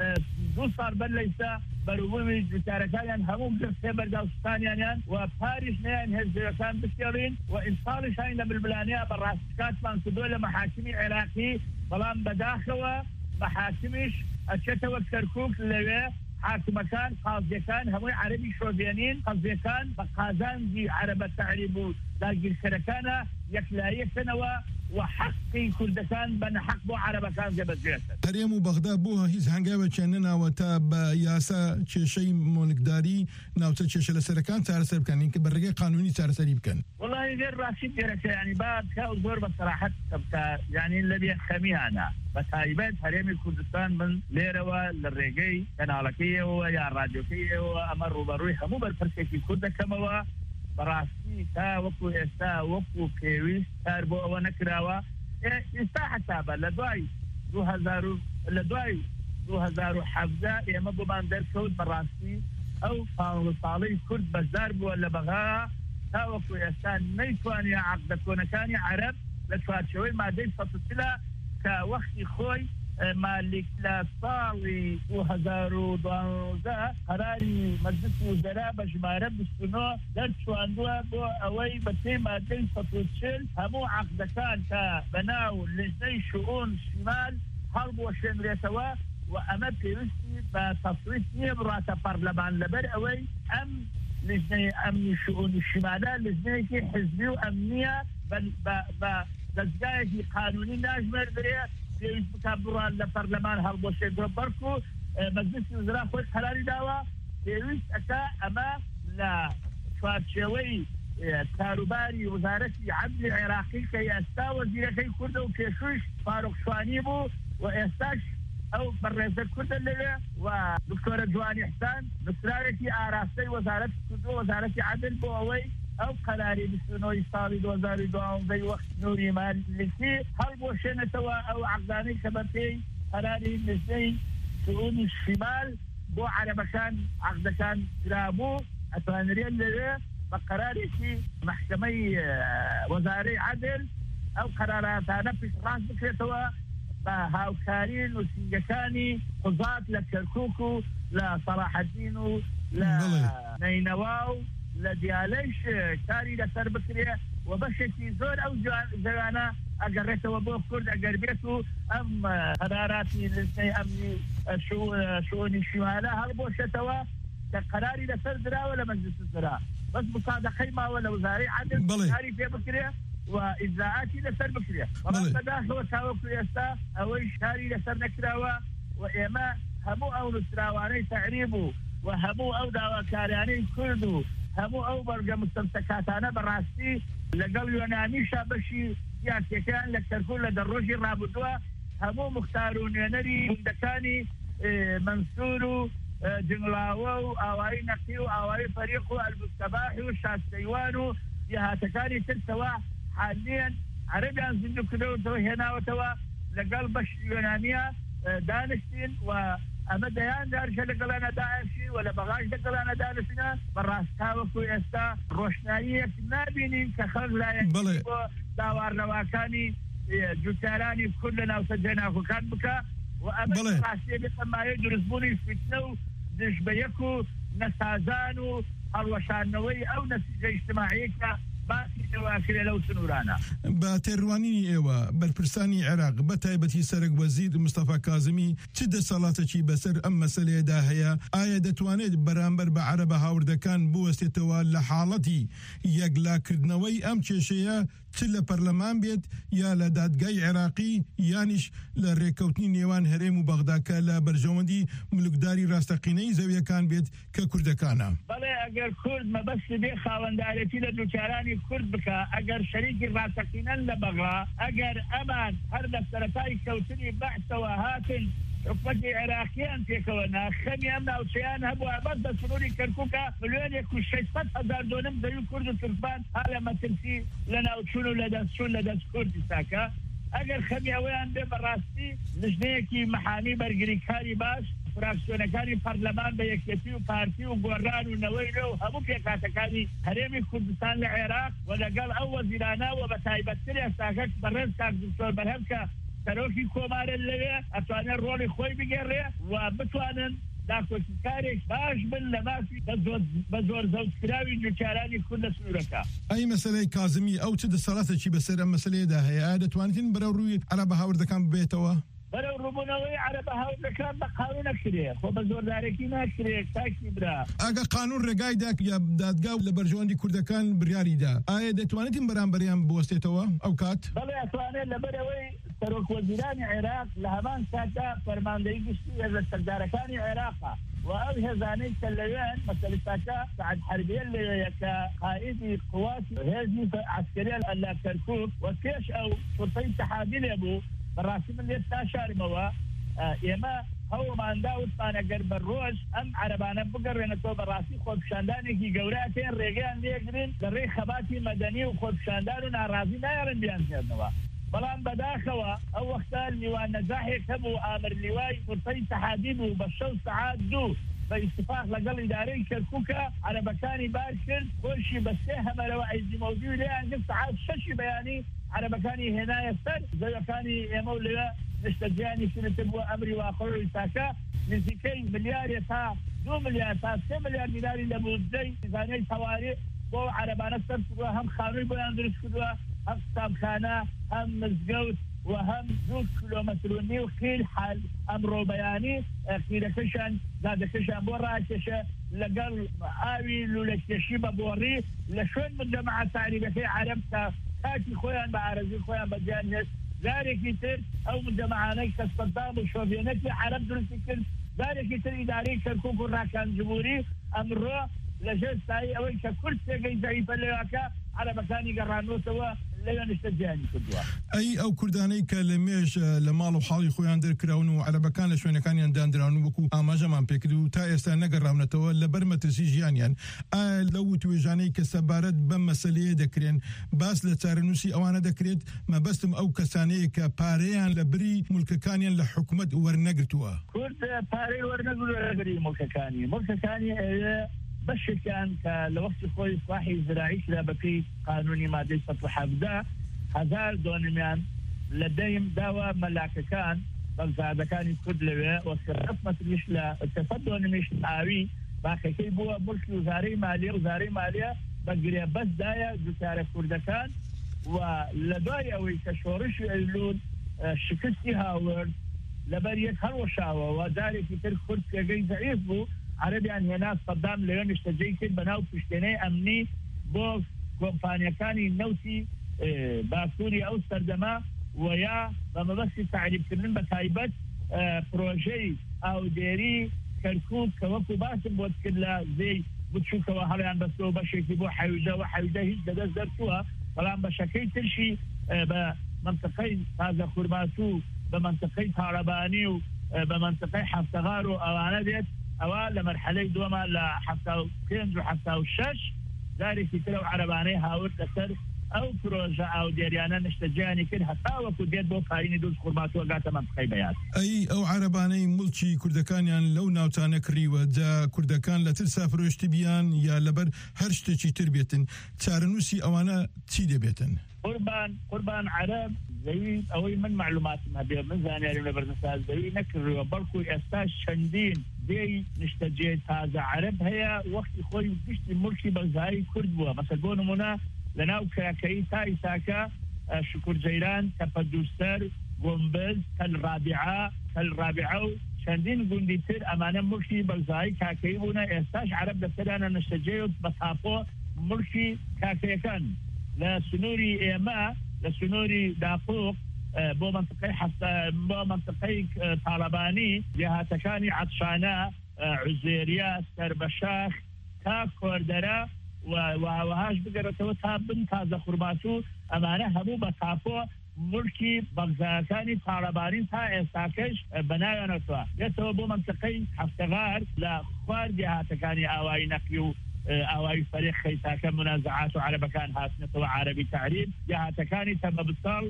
دو صار بليسا برومي جتاركان هموم جرسي برداوستانيان وباريس نيان هزيوكان بسيارين وإنصالي شاين بالبلانية بالراسكات من كدولة محاكمي عراقي بلان بداخوة محاكمش الشتوى كركوك اللي حاكم كان قاضي كان هم عربي شوفيانين قاضي كان بقازان دي عرب التعريب لاقي الشركانة يكلاية سنوى وحقي كردستان بنا حق بو عرب كان جبل جيسر هريم وبغداد بوها هيز هنگاوة چننا وتاب ياسا چشي مولكداري ناوتا چشي لسركان تارسر بكان يمكن برقى قانوني تارسر بكان والله غير راشد جرك يعني بعد كاو زور بصراحة يعني اللي بيخميها أنا بس هايبات هريم كردستان من ليروا للرقي كان على ويا راديوكية وأمر بروي همو بالفرسكي كرد كموا براسي تا وكو إستا وكو كيويس تاربو ونكراوا إستا حسابا لدواي دو هزارو لدواي دو هزارو حفظة إما بمان در كود براسي أو فاولو صالي كرد بزاربو ولا بغاها تا وكو إستا نيتواني عقد كونكاني عرب لتوات شوي ما دي فتسلا كوقت خوي مالك لا صالي دو هزارو دوانوزا قراري مجلس وزراء بجمارة بسنو درد شو عندها بو اوي بتي مادين فتوتشل همو عقدكان كبناو لجني شؤون شمال حرب وشين ريتوا واما بيرسي بتصويت نيبرات برلمان لبر اوي ام لجني امن شؤون الشمالة لجني كي حزبي وامنية بل با دزگاهی قانونی ناجمر دریا پیوست بکبران لپارلمان هر باشه برکو مجلس وزراء خود قراری داوا پیوست اتا اما لا فاتشوي کاروباری وزارتی عدل عراقی که استا وزیر کی کرد و کشوش فاروق شوانی بو و استاش او برزر کرد اللي و دكتور جواني حسان نصرارتي آراستی وزارت کرد و وزارت عدل بو اوی او قراري بسنوي صالي دوزاري دوام زي وقت نوري مالكي هل بوشنا سوا او عقداني كبتي قراري نسي شؤون الشمال بو على مكان عقد كان جرابو اتوانريا اللي بقراري في محكمة وزاري عدل او قرارات نفس راس بكري سوا هاوكارين وسنجكاني قضاة لكركوكو لا صلاح الدين لا نينواو لدياليش كاري لسر بكريه وبشتي زور او زوانا اقريته وبو كرد اقربيته ام قراراتي لسي امني شؤون الشمالة هربو شتوا كقراري لسر درا ولا مجلس الزراء بس مصادقي ما ولا وزاري عدل كاري في بكريه واجزاءاتي لسر بكريه طبعا بداخل وتاوكو يستا اويش كاري لسر نكراوا واما همو او نسراواني تعريبو وهمو او داوا كارياني كردو همو او برقى مستمسكاتانا براسي لقل يوناني شابشي سياسي كان لكتركون لدروجي رابطوا همو مختارون ينري مندكاني منصورو جنگلاوە و ئاوایی نەقی و ئاوایی فەریق و ئەلبوستەباحی و شاستەیوان و جهاتەکانی ترسەوە حالیان عەرەبیان زیندوکردەوە هێناوەتەوە لەگەڵ بەش یۆنانیە دانشتین و ئەمە دەیان دارشە لەگەڵانە داعشین و لە بەغاش لەگەڵانە دانشتنە بەڕاستاوەکو ئێستا ڕۆشناییەک نابینین کە خەڵک لایەن بۆ داوارنەوەکانی جوتیارانی کورد لە ناوچە جێناکۆکان بکە و ئەمە ڕاستیە بێتە مایە دروستبوونی فتنە و دژبەیەک و نەسازان و هەڵوەشاندنەوەی ئەو نەتیجە ئیجتیماعیە کە بە تێڕوانینی ئێوە بەرپرسانی عێراق بە تایبەتی سەرک وەزیر مستەفا کاظمی چ دەسەڵاتێکی بەسەر ئەم مەسەلەیەدا هەیە؟ ئایا دەتوانێت بەرامبەر بە عەرەبە هاوردەکان بوەستێتەوە لە حاڵەتی یەکلاکردنەوەی ئەم کێشەیە چ لە پەرلەمان بێت یا لە دادگای عێراقی یانیش لە ڕێکەوتنی نێوان هەرێم و بەغداکە لە بەرژەوەندی ملوکداری ڕاستەقینەی زەویەکان بێت کە کوردەکانە؟ بەڵێ ئەگەر کورد مەبەستی بێ خاوەندارەتی لە دووکارانی کورد بکە ئەگەر شەریکی ڕاستەقینەن لە بەغا ئەگەر ئەمان هەر لە سەرەتای کەوتنی بەحثەوە هاتن حکومەتی عێراقیان پێکەوە ناخەمی ئەم ناوچەیان هەبووە بەس بە سنووری کەرکووکە ملیۆنێک و شەشسەد هەزار دۆنم زەوی کورد و تورکمان ها لە مەترسی لە ناوچوون و لە دەستچوون لە دەست کوردی ساکە ئەگەر خەمی ئەوەیان بێ بەڕاستی لژنەیەکی مەحامی بەرگریکاری باش فراکسیۆنەکانی پەرلەمان بە یەکێتی و پارتی و گۆڕان و نەوەی لەو هەموو پێکاتەکانی هەرێمی کوردستان لە عێراق و لەگەڵ ئەو وەزیرانە و بە تایبەتتر ئێستاکەک بەڕێز کاک دکتۆر بەرهەم کە سەرۆکی کۆمارە لەوێ ئەتوانێت ڕۆڵی خۆی بگێڕێ و بتوانن داکۆچیکارێک باش بن لە مافی بە زۆر زەوتکراوی جوتیارانی کورد لە سنوورەکە. ئەی مەسەلەی کاظمی ئەو چ دەسەڵاتێکی بەسەر ئەم مەسەلەیەدا هەیە دەتوانێتن بەرەو ڕووی عەرەبە هاوردەکان ببێتەوە؟ بەرەو ڕووبوونەوەی عەرەبە هاوردەکان بە قانون نەکرێ خۆ بە زۆردارێکی ناکرێت تاکی برا ئەگە قانون ڕێگایدا یا دادگا لە بەرژەوەندی کوردەکان بریاریدا ئایا دەتوانێتین بەرامبەریان بوەستێتەوە ئەو کات؟ بەڵێ ئەتوانێت لەبەرەوەی سەرۆک وەزیرانی عێراق لە هەمان کاتدا فەرماندەیی گشتی هێزە سەردارەکانی عێراقا و ئەو هێزانەی کە لەوێن مەسەلساکە سعد حەربیە لەوەیە کە قائیدی قواتی هێزی عەسکەریە لە کەرکووک و پێش ئەو شورتەی اتحادی لێبوو بەڕاستی من لێت تاشارمەوە ئێمە هەوڵماندا وتمان ئەگەر بەڕۆژ ئەم عەرەبانە بگەڕێنەوە بەڕاستی خۆپیشاندانێکی گەورەتێن ڕێگەیان لێگرن لە ڕێی خەباتی مەدەنی و خۆپیشاندان و ناڕازی نایەڵن بیان هێنەوە بەڵام بەداخەوە ئەو وەختە لیوان نەجاحێک هەبوو ئامر لیوای شورتەی اتحادی بوو بە شەو سەعات دوو بە ئیتفاق لەگەڵ ئیدارەی کەرکووکە عەرەبەکانی بار کرد خۆشی بە سێ هەمەرەوە عەیزی مەودوی لێیان کرد سەعات شەشی بەیانی عەرەبەکانی هێنایە سەر زەویەکانی ئێمە و لەوێ نیشتەجیانی سنتر بووە ئەمری واقعی ساکە نزیکەی ملیارێ تا دو ملیار تا سێ ملیار دیناری لە بودجەی زانەی سەواری بۆ عەرەبانە سەر کردووە هەم خانووی بۆیان دروست کردووە هەم قوتابخانە هەم مزگەوت و هەم دوو کیلۆمەتر و نیو خیل حال ئەمڕۆ بەیانی خیرەکەشان زادەکەشان بۆ ڕاکێشە لەگەڵ ئاوی لولەکێشی بە بۆڕی لە شوێن مجەمەعە تاریبەکەی عەرەب تا کاتی خۆیان بە ئارەزوی خۆیان بەجیان هێشت جارێکی تر ئەو مجەمەعانەی کە سەدام و شۆڤێنەتی عەرەب دروستی کرد جارێکی تر ئیدارەی کەرکووک و ڕاکانجبووری ئەمڕۆ لەژێر سایی ئەوەی کە کورد سێگەی زەعیفە لەوەکە عەرەبەکانی گەڕانۆتەوە لەوێ نیشتەجیانی کردووە. ئەی ئەو کوردانەی کە لە مێژ لە ماڵ و حاڵی خۆیان دەرکراون و عەرەبەکان لە شوێنەکانیان دانراون و وەکو ئاماژەمان پێکرد و تا ئێستا نەگەڕاونەتەوە لەبەر مەترسی ژیانیان ئایا لەو توێژانەی کە سەبارەت بەم مەسەلەیە دەکرێن باس لە چارەنووسی ئەوانە دەکرێت مەبەستم ئەو کەسانەیە کە پارەیان لە بری مولکەکانیان لە حکومەت وەرنەگرتووە؟ کورد پارەی وەرنەگرتووە لە بری مولکەکانی مولکەکانی ئەوێ بەشێکیان کە لە وەختی خۆی سلاحی زراعی کرا بەپێی قانونی مادەی سەد و حەڤدە هەزار دۆنمیان لە دەیم داوە مەلاکەکان بەگزادەکانی کورد لەوێ وەسەرەت مەتریش لە سەد دۆنمیش ئاوی باخەکەی بووە مولکی وزارەی مالیە وزارەی مالیە بە گرێبەستدایە جوتیارە کوردەکان و لە دوای ئەوەی کە شۆڕشی ئەیلول شکستی هاورد لەبەر یەک هەڵوەشاوە و جارێکی تر کورد پێگەی زەعیف بوو عەرەبیان هێنا سەدام لەوێ نیشتەجێی کرد بەناو پشتێنەی ئەمنی بۆ کۆمپانیەکانی نەوتی باکووری ئەو سەردەما و یا بە مەبەستی تعریبکردن بە تایبەت پرۆژەی ئاودێری کەرکووک کە وەکو باسم بۆت کرد لە زێی بچووکەوە هەڵیان بەستەوە بەشێکی بۆ حەویدە و حەویدە هیچ دەدەست دەرچووە بەڵام بەشەکەی ترشی بە منطقەی تازە خورمات و بە منطقەی تاڕەبانی و بە منطقەی حەفتەغار و ئەوانە دێت ئەوە لە مەرحەلەی دووەمە لە حەفتا و پێنج و حەفتا و شەش جارێکی ترە و عەرەبانەی هاورد لەسەر ئەو پرۆژە ئاودێریانە نیشتەجیانی کرد هەتا وەکو دێت بۆ پایینی دووس خوڕماتوە گاتە مەنتقەی بەیان. ئەی ئەو عەرەبانەی مڵکی کوردەکانیان لەو ناوچانە کڕیوە جا کوردەکان لە ترسا فرۆشتی بیان یا لەبەر هەر شتێکی تر بێتن چارەنووسی ئەوانە چی دەبێتن؟ قوربان قوربان عەرەب زەوی ئەوەی من معلوماتم هەبێ من زانیاریم لە بەرنەسا زەوی نەکردووە بەڵکو ئێستا چەندین دێی نیشتەجێ تازە عەرەب هەیە وەختی خۆی گشتی مڵکی بەرزایی کورد بووە مەسەل بۆ نمونە لەناو کراکەی تا ئیساکە شکور جەیران تەپەدوستەر گۆمبز تەل ڕابیعە تەل ڕابیعە و چەندین گوندی تر ئەمانە مڵکی بەرزایی کاکەی بوونە ئێستاش عەرەب لەسەریانە نیشتەجێ و بە تاپۆ مڵکی کاکەیەکان لە سنووری ئێمە لە سنووری داپۆق بۆ منطقەی بۆ منطقەی تاڵەبانی جێهاتەکانی عەطشانە عوزێریا سەربەشاخ تا کۆردەرە وهاوهاش بگەڕێتەوە تا بن تازە خوڕماتوو ئەمانە هەموو بە تاپۆ مڵکی بەغزاکانی تاڵەبانین تا ئێستاکەش بەناوێنەوە دێتەوە بۆ منطقەی هەفتەغار لە خوار جێهاتەکانی ئاوایی نەقی و ئاوایی فەرێق خەیتاکە منازعات و عەرەبەکان هاتنەتەوە عەرەبی تەعریب جێهاتەکانی تەمەبسەڵ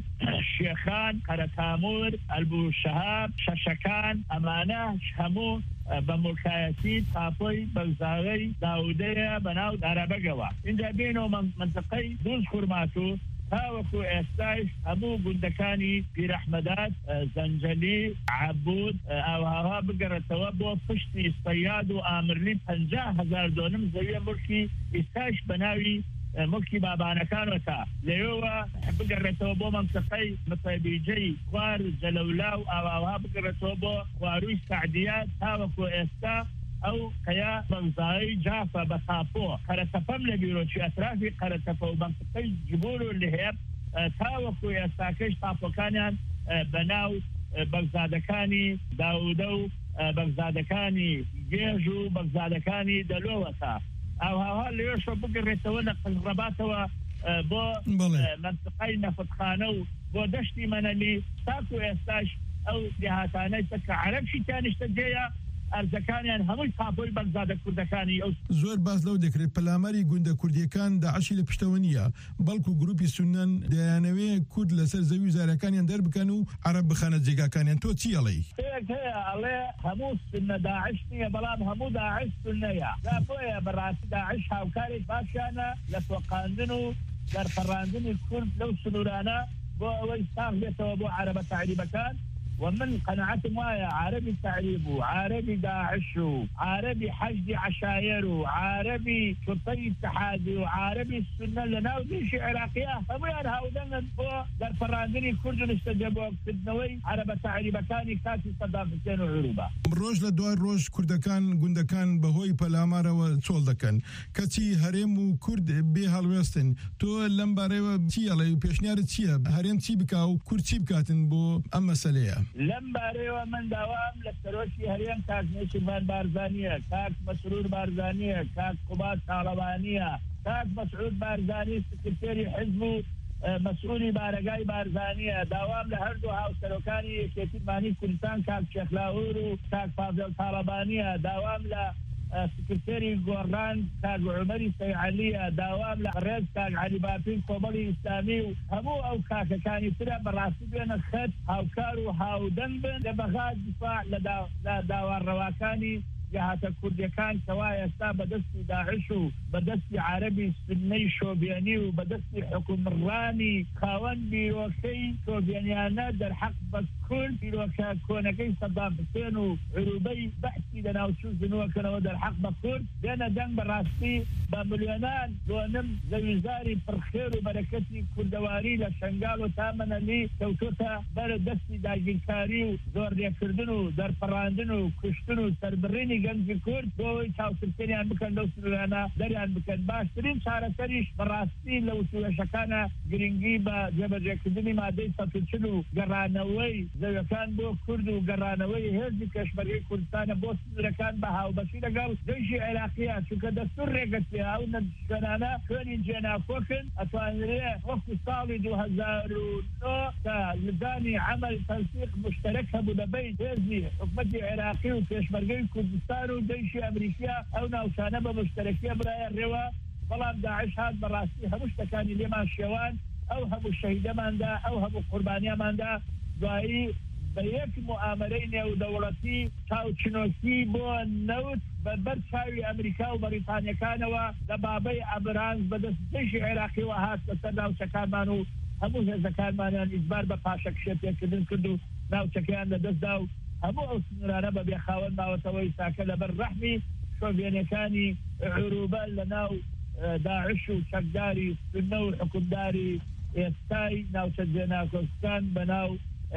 شێخان قەرەتامور ئەلبوشەهاب شەشەکان ئەمانە هەموو بە مڵکایەتی تاپۆی بەرزاغەی داودەیە بەناو دارەبەگەوە اینجا بینەوە منطقەی دووس خوڕماتوو تاوەکو ئێستاش هەموو گوندەکانی پیرەحمەدات زەنجەلی عەبود ئاوهاوا بگەڕێتەوە بۆ پشتی سەیاد و ئامرلی پەنجا هەزار دۆنم زەویە مڵکی ئێستاش بە ناوی مڵکی بابانەکانەوە لەوێوە بگەڕێتەوە بۆ منطقەی متەبیجەی خوار جەلەولا و ئاوهاوا بگەڕێتەوە بۆ خواروی سەعدیە تاوەکو ئێستا ئەو قەیا بەرزایی جافە بە تاپۆ قەرەتەپەم لە بیرۆچی ئەترافی قەرەتەپە و منطقەی جبور و لهێب تاوەکو ئێستاکەش تاپۆکانیان بەناو بەرزادەکانی داودە و بەرزادەکانی گێژ و بەرزادەکانی دەلۆوەتا ئاوهاوا لێشە بگەڕێتەوە لە قەزڕەباتەوە بۆ منطقەی نەفتخانە و بۆ دەشتی مەنەلی تاکو ئێستاش ئەو دێهاتانەی کە عەرەبشی تیانیشتەجێیە ئەرزەکانیان هەمووی تاپۆی بەرزادە کوردەکانی ئەو زۆر باس لەو دەکرێت پەلاماری گوندە کوردیەکان داعشی لە پشتەوە نییە بەڵکو گروپی سونەن دەیانەوێ کورد لەسەر زەوی زارەکانیان دەربکەن و عەرەب بخەنە جێگاکانیان تۆ چی ئەڵێی؟ ئەڵێ هەموو سنە داعش نییە بەڵام هەموو داعش سنەیە داپۆیە بەڕاستی داعش هاوکارێک باشیانە لە تۆقاندن و دەرفەڕاندنی کورد لەو سنوورانە بۆ ئەوەی ساغ بێتەوە بۆ عەرەبە تەعریبەکان ومن قناعتهم ويا عربي تعريب وعربي داعش وعربي حشد عشاير وعربي شرطي اتحادي وعربي السنة لنا وديش عراقية فميان هاودن بو در فراندني كردن استجابوا كدنوي عربة تعريب كاني كاسي صداقتين وعروبة روج لدوار روج كردكان گوندەکان بەهۆی پەلامارەوە چۆڵ دەکەن کەچی هەرێم و کورد بێ هەڵوێستن تۆ لەم بارەوە چی ئەڵێ و پێشنیارت چییە هەرێم چی بکا و کورد چی بکاتن بۆ ئەم مەسەلەیە لەم بارەوە من داوام لە سەرۆکی هەرێم کاک نێشیمان بارزانیە کاک مەسرور بارزانیە کاک قوبات تاڵەوانیە کاک مەسعود بارزانی سکرتێری حزب و مەسئولی بارەگای بارزانیە داوام لە هەردوو هاوسەرۆکانی یەکێتیمانی کوردستان کاک شێخلاهور و کاک فازڵ تاڵەبانیە داوام لە سکرتێری گۆڕان کاک عومەری سەیعەلیە داوام لە ڕێز کاک عەلی باپین کۆمەڵی ئیسلامی و هەموو ئەو کاکەکانی ترە بەڕاستی بێنە خەت هاوکار و هاودەنگ بن لە بەغا دیفاع لە داوارڕەواکانی جهاتە کوردیەکان کەوا ئێستا بەدەستی داعش و بەدەستی عەرەبی سنەی شۆبیانی و بەدەستی حکومڕانی خاوەن بیرۆکەی شۆبیانیانە دەرحەق بە کورد بیرۆکە کۆنەکەی سەدام حوسێن و عروبەی بەحسی لەناوچوو زنووەکەنەوە دەرحەق بە کورد دێنە دەنگ بەڕاستی بە ملیۆنان دۆنم زەویزاری پڕخێر و بەرەکەتی کوردەواری لە شەنگال و تامەنەلی کەوتۆتە بەرە دەستی داگیرکاری و زۆرلێکردن و دەرپەڕاندن و کوشتن و سەربڕینی گەنجی کورد بۆەوەی چاوسرکەریان بکەن لەو سنوورانە دەریان بکەن باشترین چارەسەریش بەڕاستی لە وتوێشەکانە گرنگی بە جێبەجێکردنی مادەی سەد و چل و گەڕانەوەی زەویەکان بۆ کورد و گەڕانەوەی هێزی پێشمەرگەی کوردستانە بۆ سنوورەکان بە هاوبەشی لەگەڵ دەژی عێراقیە چونکە دەستور ڕێگەچێ ئەو شوێنانە خوێنی جێناکۆکن ئەتوانرێ وەکو ساڵی دوو هەزار و نۆ کە لەدانی عمل تەنسیق مشترک هەبوو لەبەی هێزی حکومەتی عێراقی و پێشمەرگەی کوردستان و دەژی ئەمریکا ئەو ناوچانە بە مشترەکیە برایە ڕێوە بەڵام داعش هات بەڕاستی هەموو شتەکانی لێمان شێوان ئەو هەموو شەهیدەماندا ئەو هەموو قوربانیاماندا دوایی بە یەک موامەرەی نێودەوڵەتی چاوچنۆکی بۆ نەوت بەبەر چاوی ئەمریکا و بەریتانیەکانەوە لە بابەی ئەبرانز بەدەست دژی عێراقیەوە هات لەسەر ناوچەکانمان و هەموو هێزەکانمانیان ئیجبار بە پاشەکشێ پێکردن کرد و ناوچەکەیان لەدەستدا و هەموو ئەو سنوورانە بە بێخاوەن ماوەتەوەی ساکە لەبەر ڕەحمی شۆڤێنەکانی عروبە لە ناو داعش و چەکداری سنە و حکومداری ئێستای ناوچە جێناکۆستان بە ناو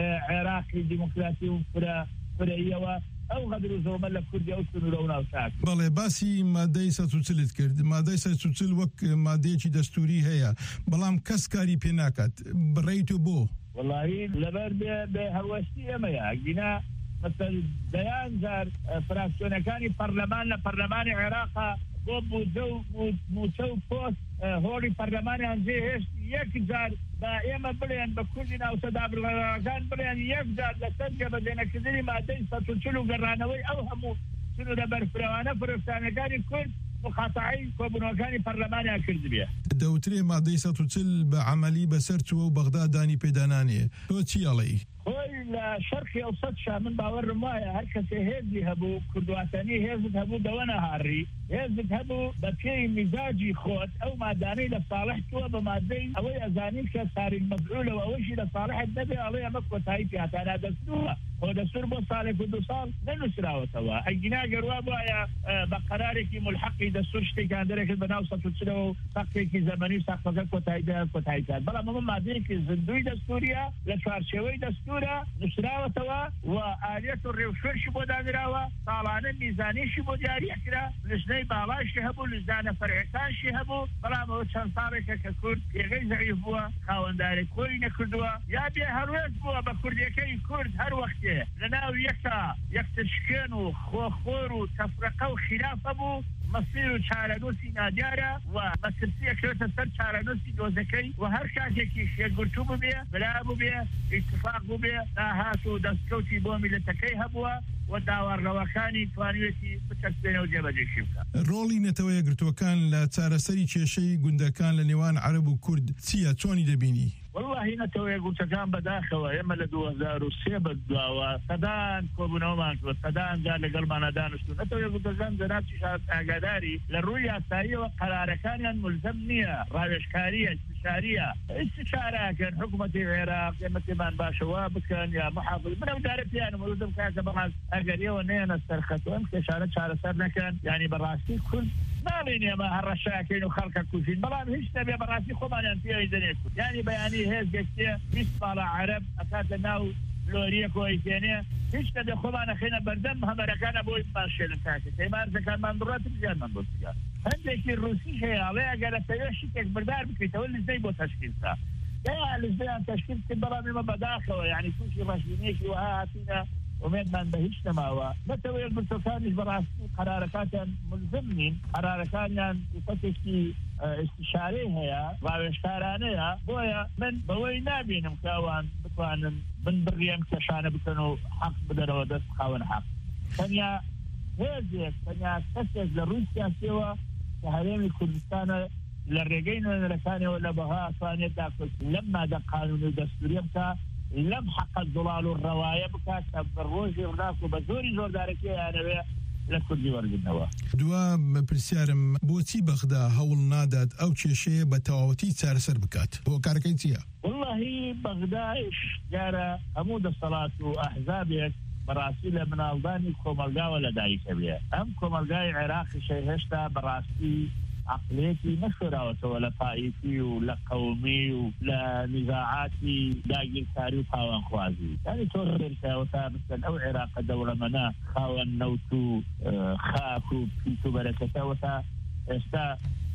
عێراقی دیموکراسی و فرەیەوە ئەو غەدر و زۆمە لە کوردی ئەو سنوورە و ناوچات. بەڵێ باسی مادەی سەد و چلت کرد. مادەی سەد و چل وەک مادەیەکی دەستوری هەیە بەڵام کەس کاری پێ ناکات. بڕێیت و بۆ؟ وەڵاهی لەبەر بێ هەوەستی ئەمەیە گینا مثل دەیان جار فراکسیۆنەکانی پەرلەمان لە پەرلەمانی عێراقا بۆ بودجە و موچە و پۆست هۆڵی پەرلەمانیان جێ هێشت یەک جار با ئێمە بڵێن بە کوردی ناوچەدا بڕێڕەکان بڵێن یەک جار لەسەر جێبەجێنەکردنی مادەی سەد و چل و گەڕانەوەی ئەو هەموو سنوورە بەرفراوانە فرۆشتانەکانی کورد مخاتعی کۆبوونەوەکانی پەرلەمانیان کرد بێ. دەوترێ مادەی سەد و چل بە عەمەلی بەسەر چووە و بەغدا دانی پێدانانێ. تۆ چی ئەڵێی؟ خۆی لە شەرقی ئەوسەد من باوەڕم وایە هەر کەسێ هێزی هەبوو کوردواتانی هێزت هەبوو دەوە نەهاڕی هێزت هەبوو بە پێی میزاجی خۆت ئەو مادانەی لە ساڵح تووە بە مادەی ئەوەی ئەزانین کە ساریک مەفعولەوە ئەوەشی لە ساڵحت نەبێ ئەڵێ ئەمە کۆتایی پێهاتانە دەستووە خۆ دەستور بۆ ساڵێک و دو ساڵ نەنووسراوەتەوە ئەگینا گەڕوا بواە بە قەرارێکی ملحقی دەستور شتێکیان دەرێکرد بە ناو سەد و چلەوە و سەقفێکی زەمەنی و سەقفەکە کۆتاییدا کۆتایی کات بەڵام ئەمە مادەیەکی زیندوی دەستوریە لە چوارچێوەی دەستورە نووسراوەتەوە و ئالیەت و ڕێوشێرشی بۆ دانراوە ساڵانە میزانیشی بۆ دیاریەکرا لژنەی باڵاشی هەبوو لژدانە فەرعەکانشی هەبوو بەڵام ئەوە چەند ساڵێکە کە کورد پێگەی زەعیف بووە خاوەندارێک خۆی نەکردووە یا بێ هەروێز بووە بە کوردیەکەی کورد هەر وەختێ لەناو یەکە یەکترشکێن و خۆخۆر و تەفرەقە و خلافە بوو مەسیر و چارەنووسی نادیارە و مەترسیەکەوێتە سەر چارەنووسی دۆزەکەی و هەر کاتێکی شێگورتوو ببێ بلا ببێ ئیتفاق ببێ داهات و دەستکەوتی بۆ میلەتەکەی هەبووە و داوەڕەوەکانی توانوێتی بچەسبێنە و جێبەجێشی بکات. ڕۆڵی نەتەوە یەکگرتووەکان لە چارەسەری کێشەی گوندەکان لە نێوان عەرەب و کورد چییە چۆنی دەبینی؟ والله نەتەوە یەکگرتووەکان بەداخەوە ئێمە لە دوو هەزار و سێ بەدواوە سەدان کۆبوونەوەمان کرد سەدان جار لەگەڵمانە دانیشتوون نەتەوە یەکگرتووەکان جەنابی ئاگاداری لە ڕووی یاساییەوە قەرارەکانیان ملزەم نییە ڕاوێژکاریە استشاریە استشارەکەن حکوومەتی عێراق ئێمە تێمان باشەوە بکەن یا محافظ منە دارە پیانە مەلزەم کاکە بەڕاست ئەگەر ئێوە نێنە سەرخەتوە ئەم کێشانە چارەسەر نەکەن یعنی بەڕاستی کورد ناڵێن ئێمە هەڕەشاکەین و خەڵکە کوژین بەڵام هیچ نەبێ بەڕاستی خۆمانیان پێی دەنێت یعنی بەیانی هێز گەشتێ بیست ساڵە عەرەب ئەکاتە ناو لۆریە کۆیتێنێ هیچ نەبێ خۆمانە خێنە بەردەم هەمەرەکانە بۆی ماشێنن کاکە کەیمارزەکانمان بڕات زیانمان بۆ بکات هەندێکی ڕوسی هەیە ئەڵێ ئەگەر ئەتەوێ شتێک بردار بکەیتەوە لزەی بۆ تەشکیلسا یا لزەیان تەشکیل کرد بەڵام ئێمە بەداخەوە یعنی تووشی ڕەشبینێکی وها هاتینە ومێدمان بە هیچ نەماوە نەتەوە یەکگرتووەکانیش بەڕاستی قەرارەکاتیان ملزم نین قەرارەکانیان سیفەتێکی استشارەی هەیە ڕاوێژکارانەیە بۆیە من بەوەی نابینم کە ئەوان بتوانن من بڕیەم کێشانە بکەن و حەق بدەنەوە دەست خاوەن حەق تەنیا هێزێک تەنیا کەسێک لە ڕووی سیاسیەوە کە هەرێمی کوردستانە لە ڕێگەی نوێنەرەکانەوە لە بەها ئەتوانێت داخست لەم مادە قانونی و دەستوریە بکە لەم حەقە دڵال و ڕەوایە بکات کە بە ڕۆژی ڕناک و بە زۆری زۆردارەکەی یانەوێ لە کوردی وەرگرتنەوە. دووە پرسیارم بۆچی بەغدا هەوڵ نادات ئەو کێشەیە بە تەواوەتی چارەسەر بکات بۆ کارەکەی چییە؟ واللهی بەغدایش دیارە هەموو دەسەڵات و ئەحزابێک بەڕاستی لە مناڵدانی کۆمەلگاوە لەدایکە بێ ئەم کۆمەلگای عێراقیشەی هێشتا بەڕاستی عقلێتی نەشۆراوەتەوە لە پاییتی و لە قەومی و لە نزاعاتی داگیرکاری و پاوانخوازی یعنی تۆ ڕێکاوەتا مثل ئەو عێراقە دەوڵەمەنە خاوەن نەوت و خاک و پیت و بەرەکەتەوەتا ئێستا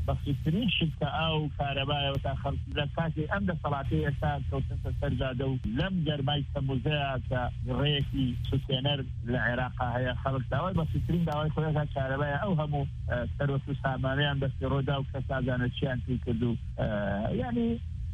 بەسیترین شتکە ئاو کارەبایەوە تا خەڵک لە کاتی ئەم دەسەڵاتی ئێستا کەوتنتە سەرجادە و لەم گەرمای تەموزەیە کە ڕێیەکی سوتێنەر لە عێراقا هەیە خەڵک داوای بەسیترین داوای خۆیان کارەبایە ئەو هەموو سەرۆت و سامانەیان بەستی ڕۆدا و کەس نازانێت چیان پێی کردو یعنی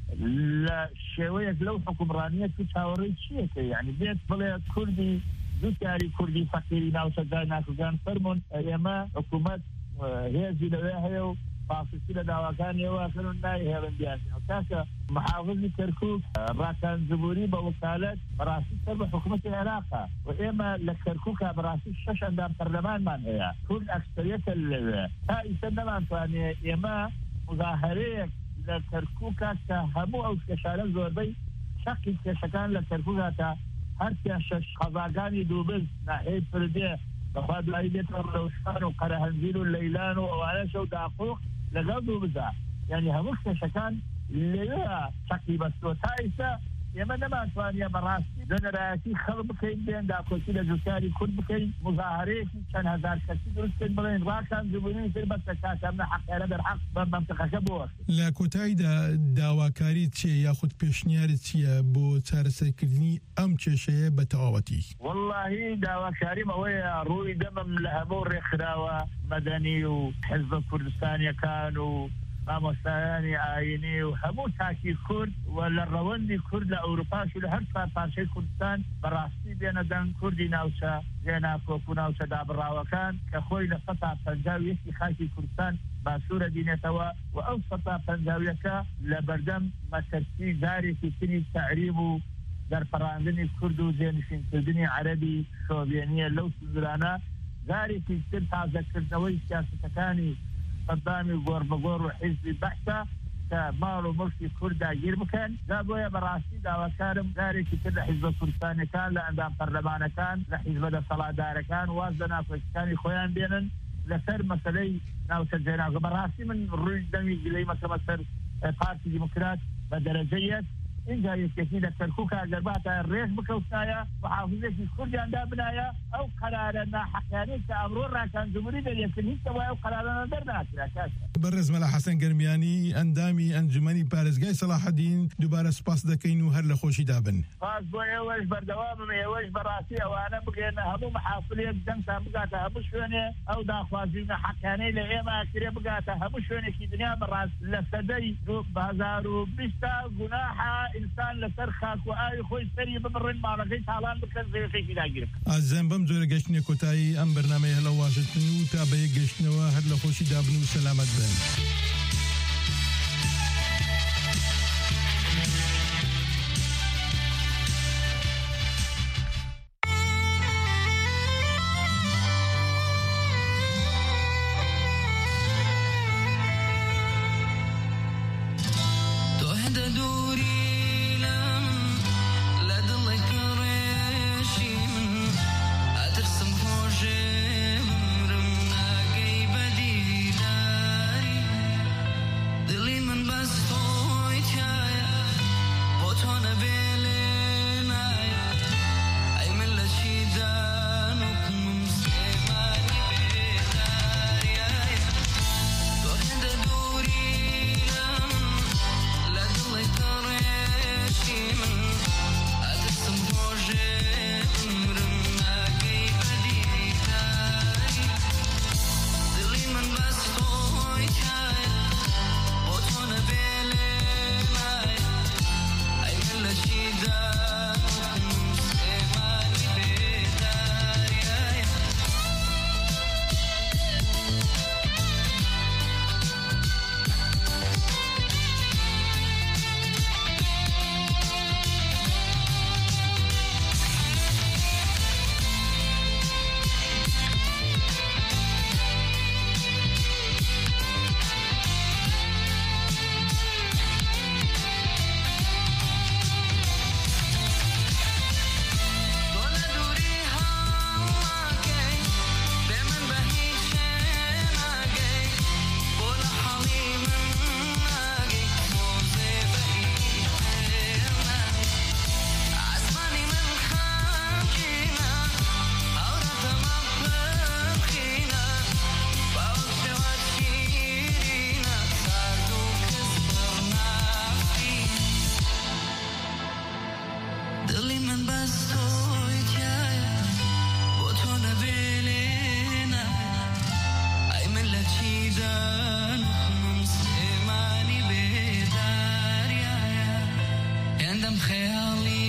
لە شێوەیەک لەو حکومڕانیە تو چاوەڕێی چیەکە یعنی بێت بڵێ کوردی دووتیاری کوردی فەقیری ناوچەدار ناکوگان فەرمونون ئێمە حکوومەت هێزی لەوێ هەیە و پاسسی لە داواکانیەوە کردن نای هێڵندیانەوە کاکە محافظی کەرکوک ڕاکانزبووری بە وکالەت بەڕاستی سەر بە حکوومەتی عێراقا و ئێمە لە کەرکووکە بەڕاستی شەش ئەندام پەرلەمانمان هەیە کورد ئەکسەریەتە لەوێ تا ئیسە نەمانتوانێت ئێمە مزاهرەیەک لە کەرکووکە کە هەموو ئەو کێشانە زۆربەی شەقی کێشەکان لە کەرکووکە تا هەرکیان شەش خەزاگانی دووبز ناحەی پردێ بەخوا دوایی بێتەوە ڕەوشان و قەرەهەنزیر و لەیلان و ئەوانەشە و داقوق لەگەڵ دووبزە یعنی هەموو کێشەکان لەوێ شەقی بەستوە تا ئیسە ئێمە نەمانتوانیە بەڕاستی جەنەرایەتی خەڵک بکەین بێن داکۆچی لە جووتیاری کورد بکەین مزاهرەیەکی چەند هەزار کەسی دروستکەین بڵێن ڕاکان زبوونی تر بەسە کاسەمنە حەقیانە دەرحەق بە مەمتەقەکە بۆ لە کۆتاییدا داواکاری چیە یاخود پێشنیارت چییە بۆ چارەسەرکردنی ئەم کێشەیە بە تەواوەتی واللهی داواکاریم ئەوەیە ڕووی دەمم لە هەموو ڕێکخراوە مەدەنی و حزبە کوردستانیەکان و مامۆستایانی ئاینی و هەموو تاکی کورد و لە ڕەوەندی کورد لە ئەوروپاش و لە هەر پارچەی کوردستان بەڕاستی بێنە دەنگ کوردی ناوچە هێنا کۆک و ناوچە دابڕاوەکان کە خۆی لە سەتا پەنجاو یەکی خاکی کوردستان باسوورە دینێتەوە و ئەو سەتا پەنجاویەکە لە بەردەم مەترسی دارێکی تری تەعریب و دەرپەڕاندنی کورد و جێنشینکردنی عەرەبی شۆڤێنیە لەو سوزرانە دارێکی تر تازەکردنەوەی سیاسەتەکانی قدامی گۆڕ بەگۆڕ و حیزبی بەحتە کە ماڵ و مڵکی کورد داگیر بکەن دا بۆیە بەڕاستی داواکارم دارێکی تر لە حیزبە کوردستانەکان لە ئەندام پەرلەمانەکان لە حیزبە دەسەڵاتدارەکان واز لە ناکۆچیەکانی خۆیان بێنن لەسەر مەسەلەی ناوچە جێناوە بەڕاستی من ڕووی دەمی گلەی مەکەمە سەر پارتی دیموکرات بە دەرەجەیەک اینجا یەکێکی لە کەرکووکە گەرباتە ڕێز بکەوتایە و حافزێکی کوردیاندا بنایە ئەو قەرارە ناحەقیانەی کە ئەمڕۆ ڕاکانزبووری دەرێکن هیچ تەوای ئەو قەرارانە دەرناکرا کاشە بەڕێز مەلا حەسەن گەرمیانی ئەندامی ئەنجومەنی پارێزگای سەلاحەدین دووبارە سوپاس دەکەین و هەر لە خۆشی دابن سپاس بۆ ئێوەش بەردەوامم ئێوەش بەڕاستی ئەوانە بگەێنە هەموو محافلێک دەنگتان بگاتە هەموو شوێنێ ئەو داخوازی ناحەقیانەی لە ئێمە کرێ بگاتە هەموو شوێنێکی دنیا بەڕاست لە سەدەی دوو هەزار و بیست گوناحە ئینسان لەسەر خاک و ئاوی خۆی سەری ببڕن ماڵەکەی تاڵان بکەن زێوەکەی داگیر ئازیزان بەم جۆرە گەشتنێ کۆتایی ئەم بەرنامەیە لە واشنگتن و تا بە یەک گەشتنەوە هەر لە خۆشی دابن و سەلامەت بن. Like خيالي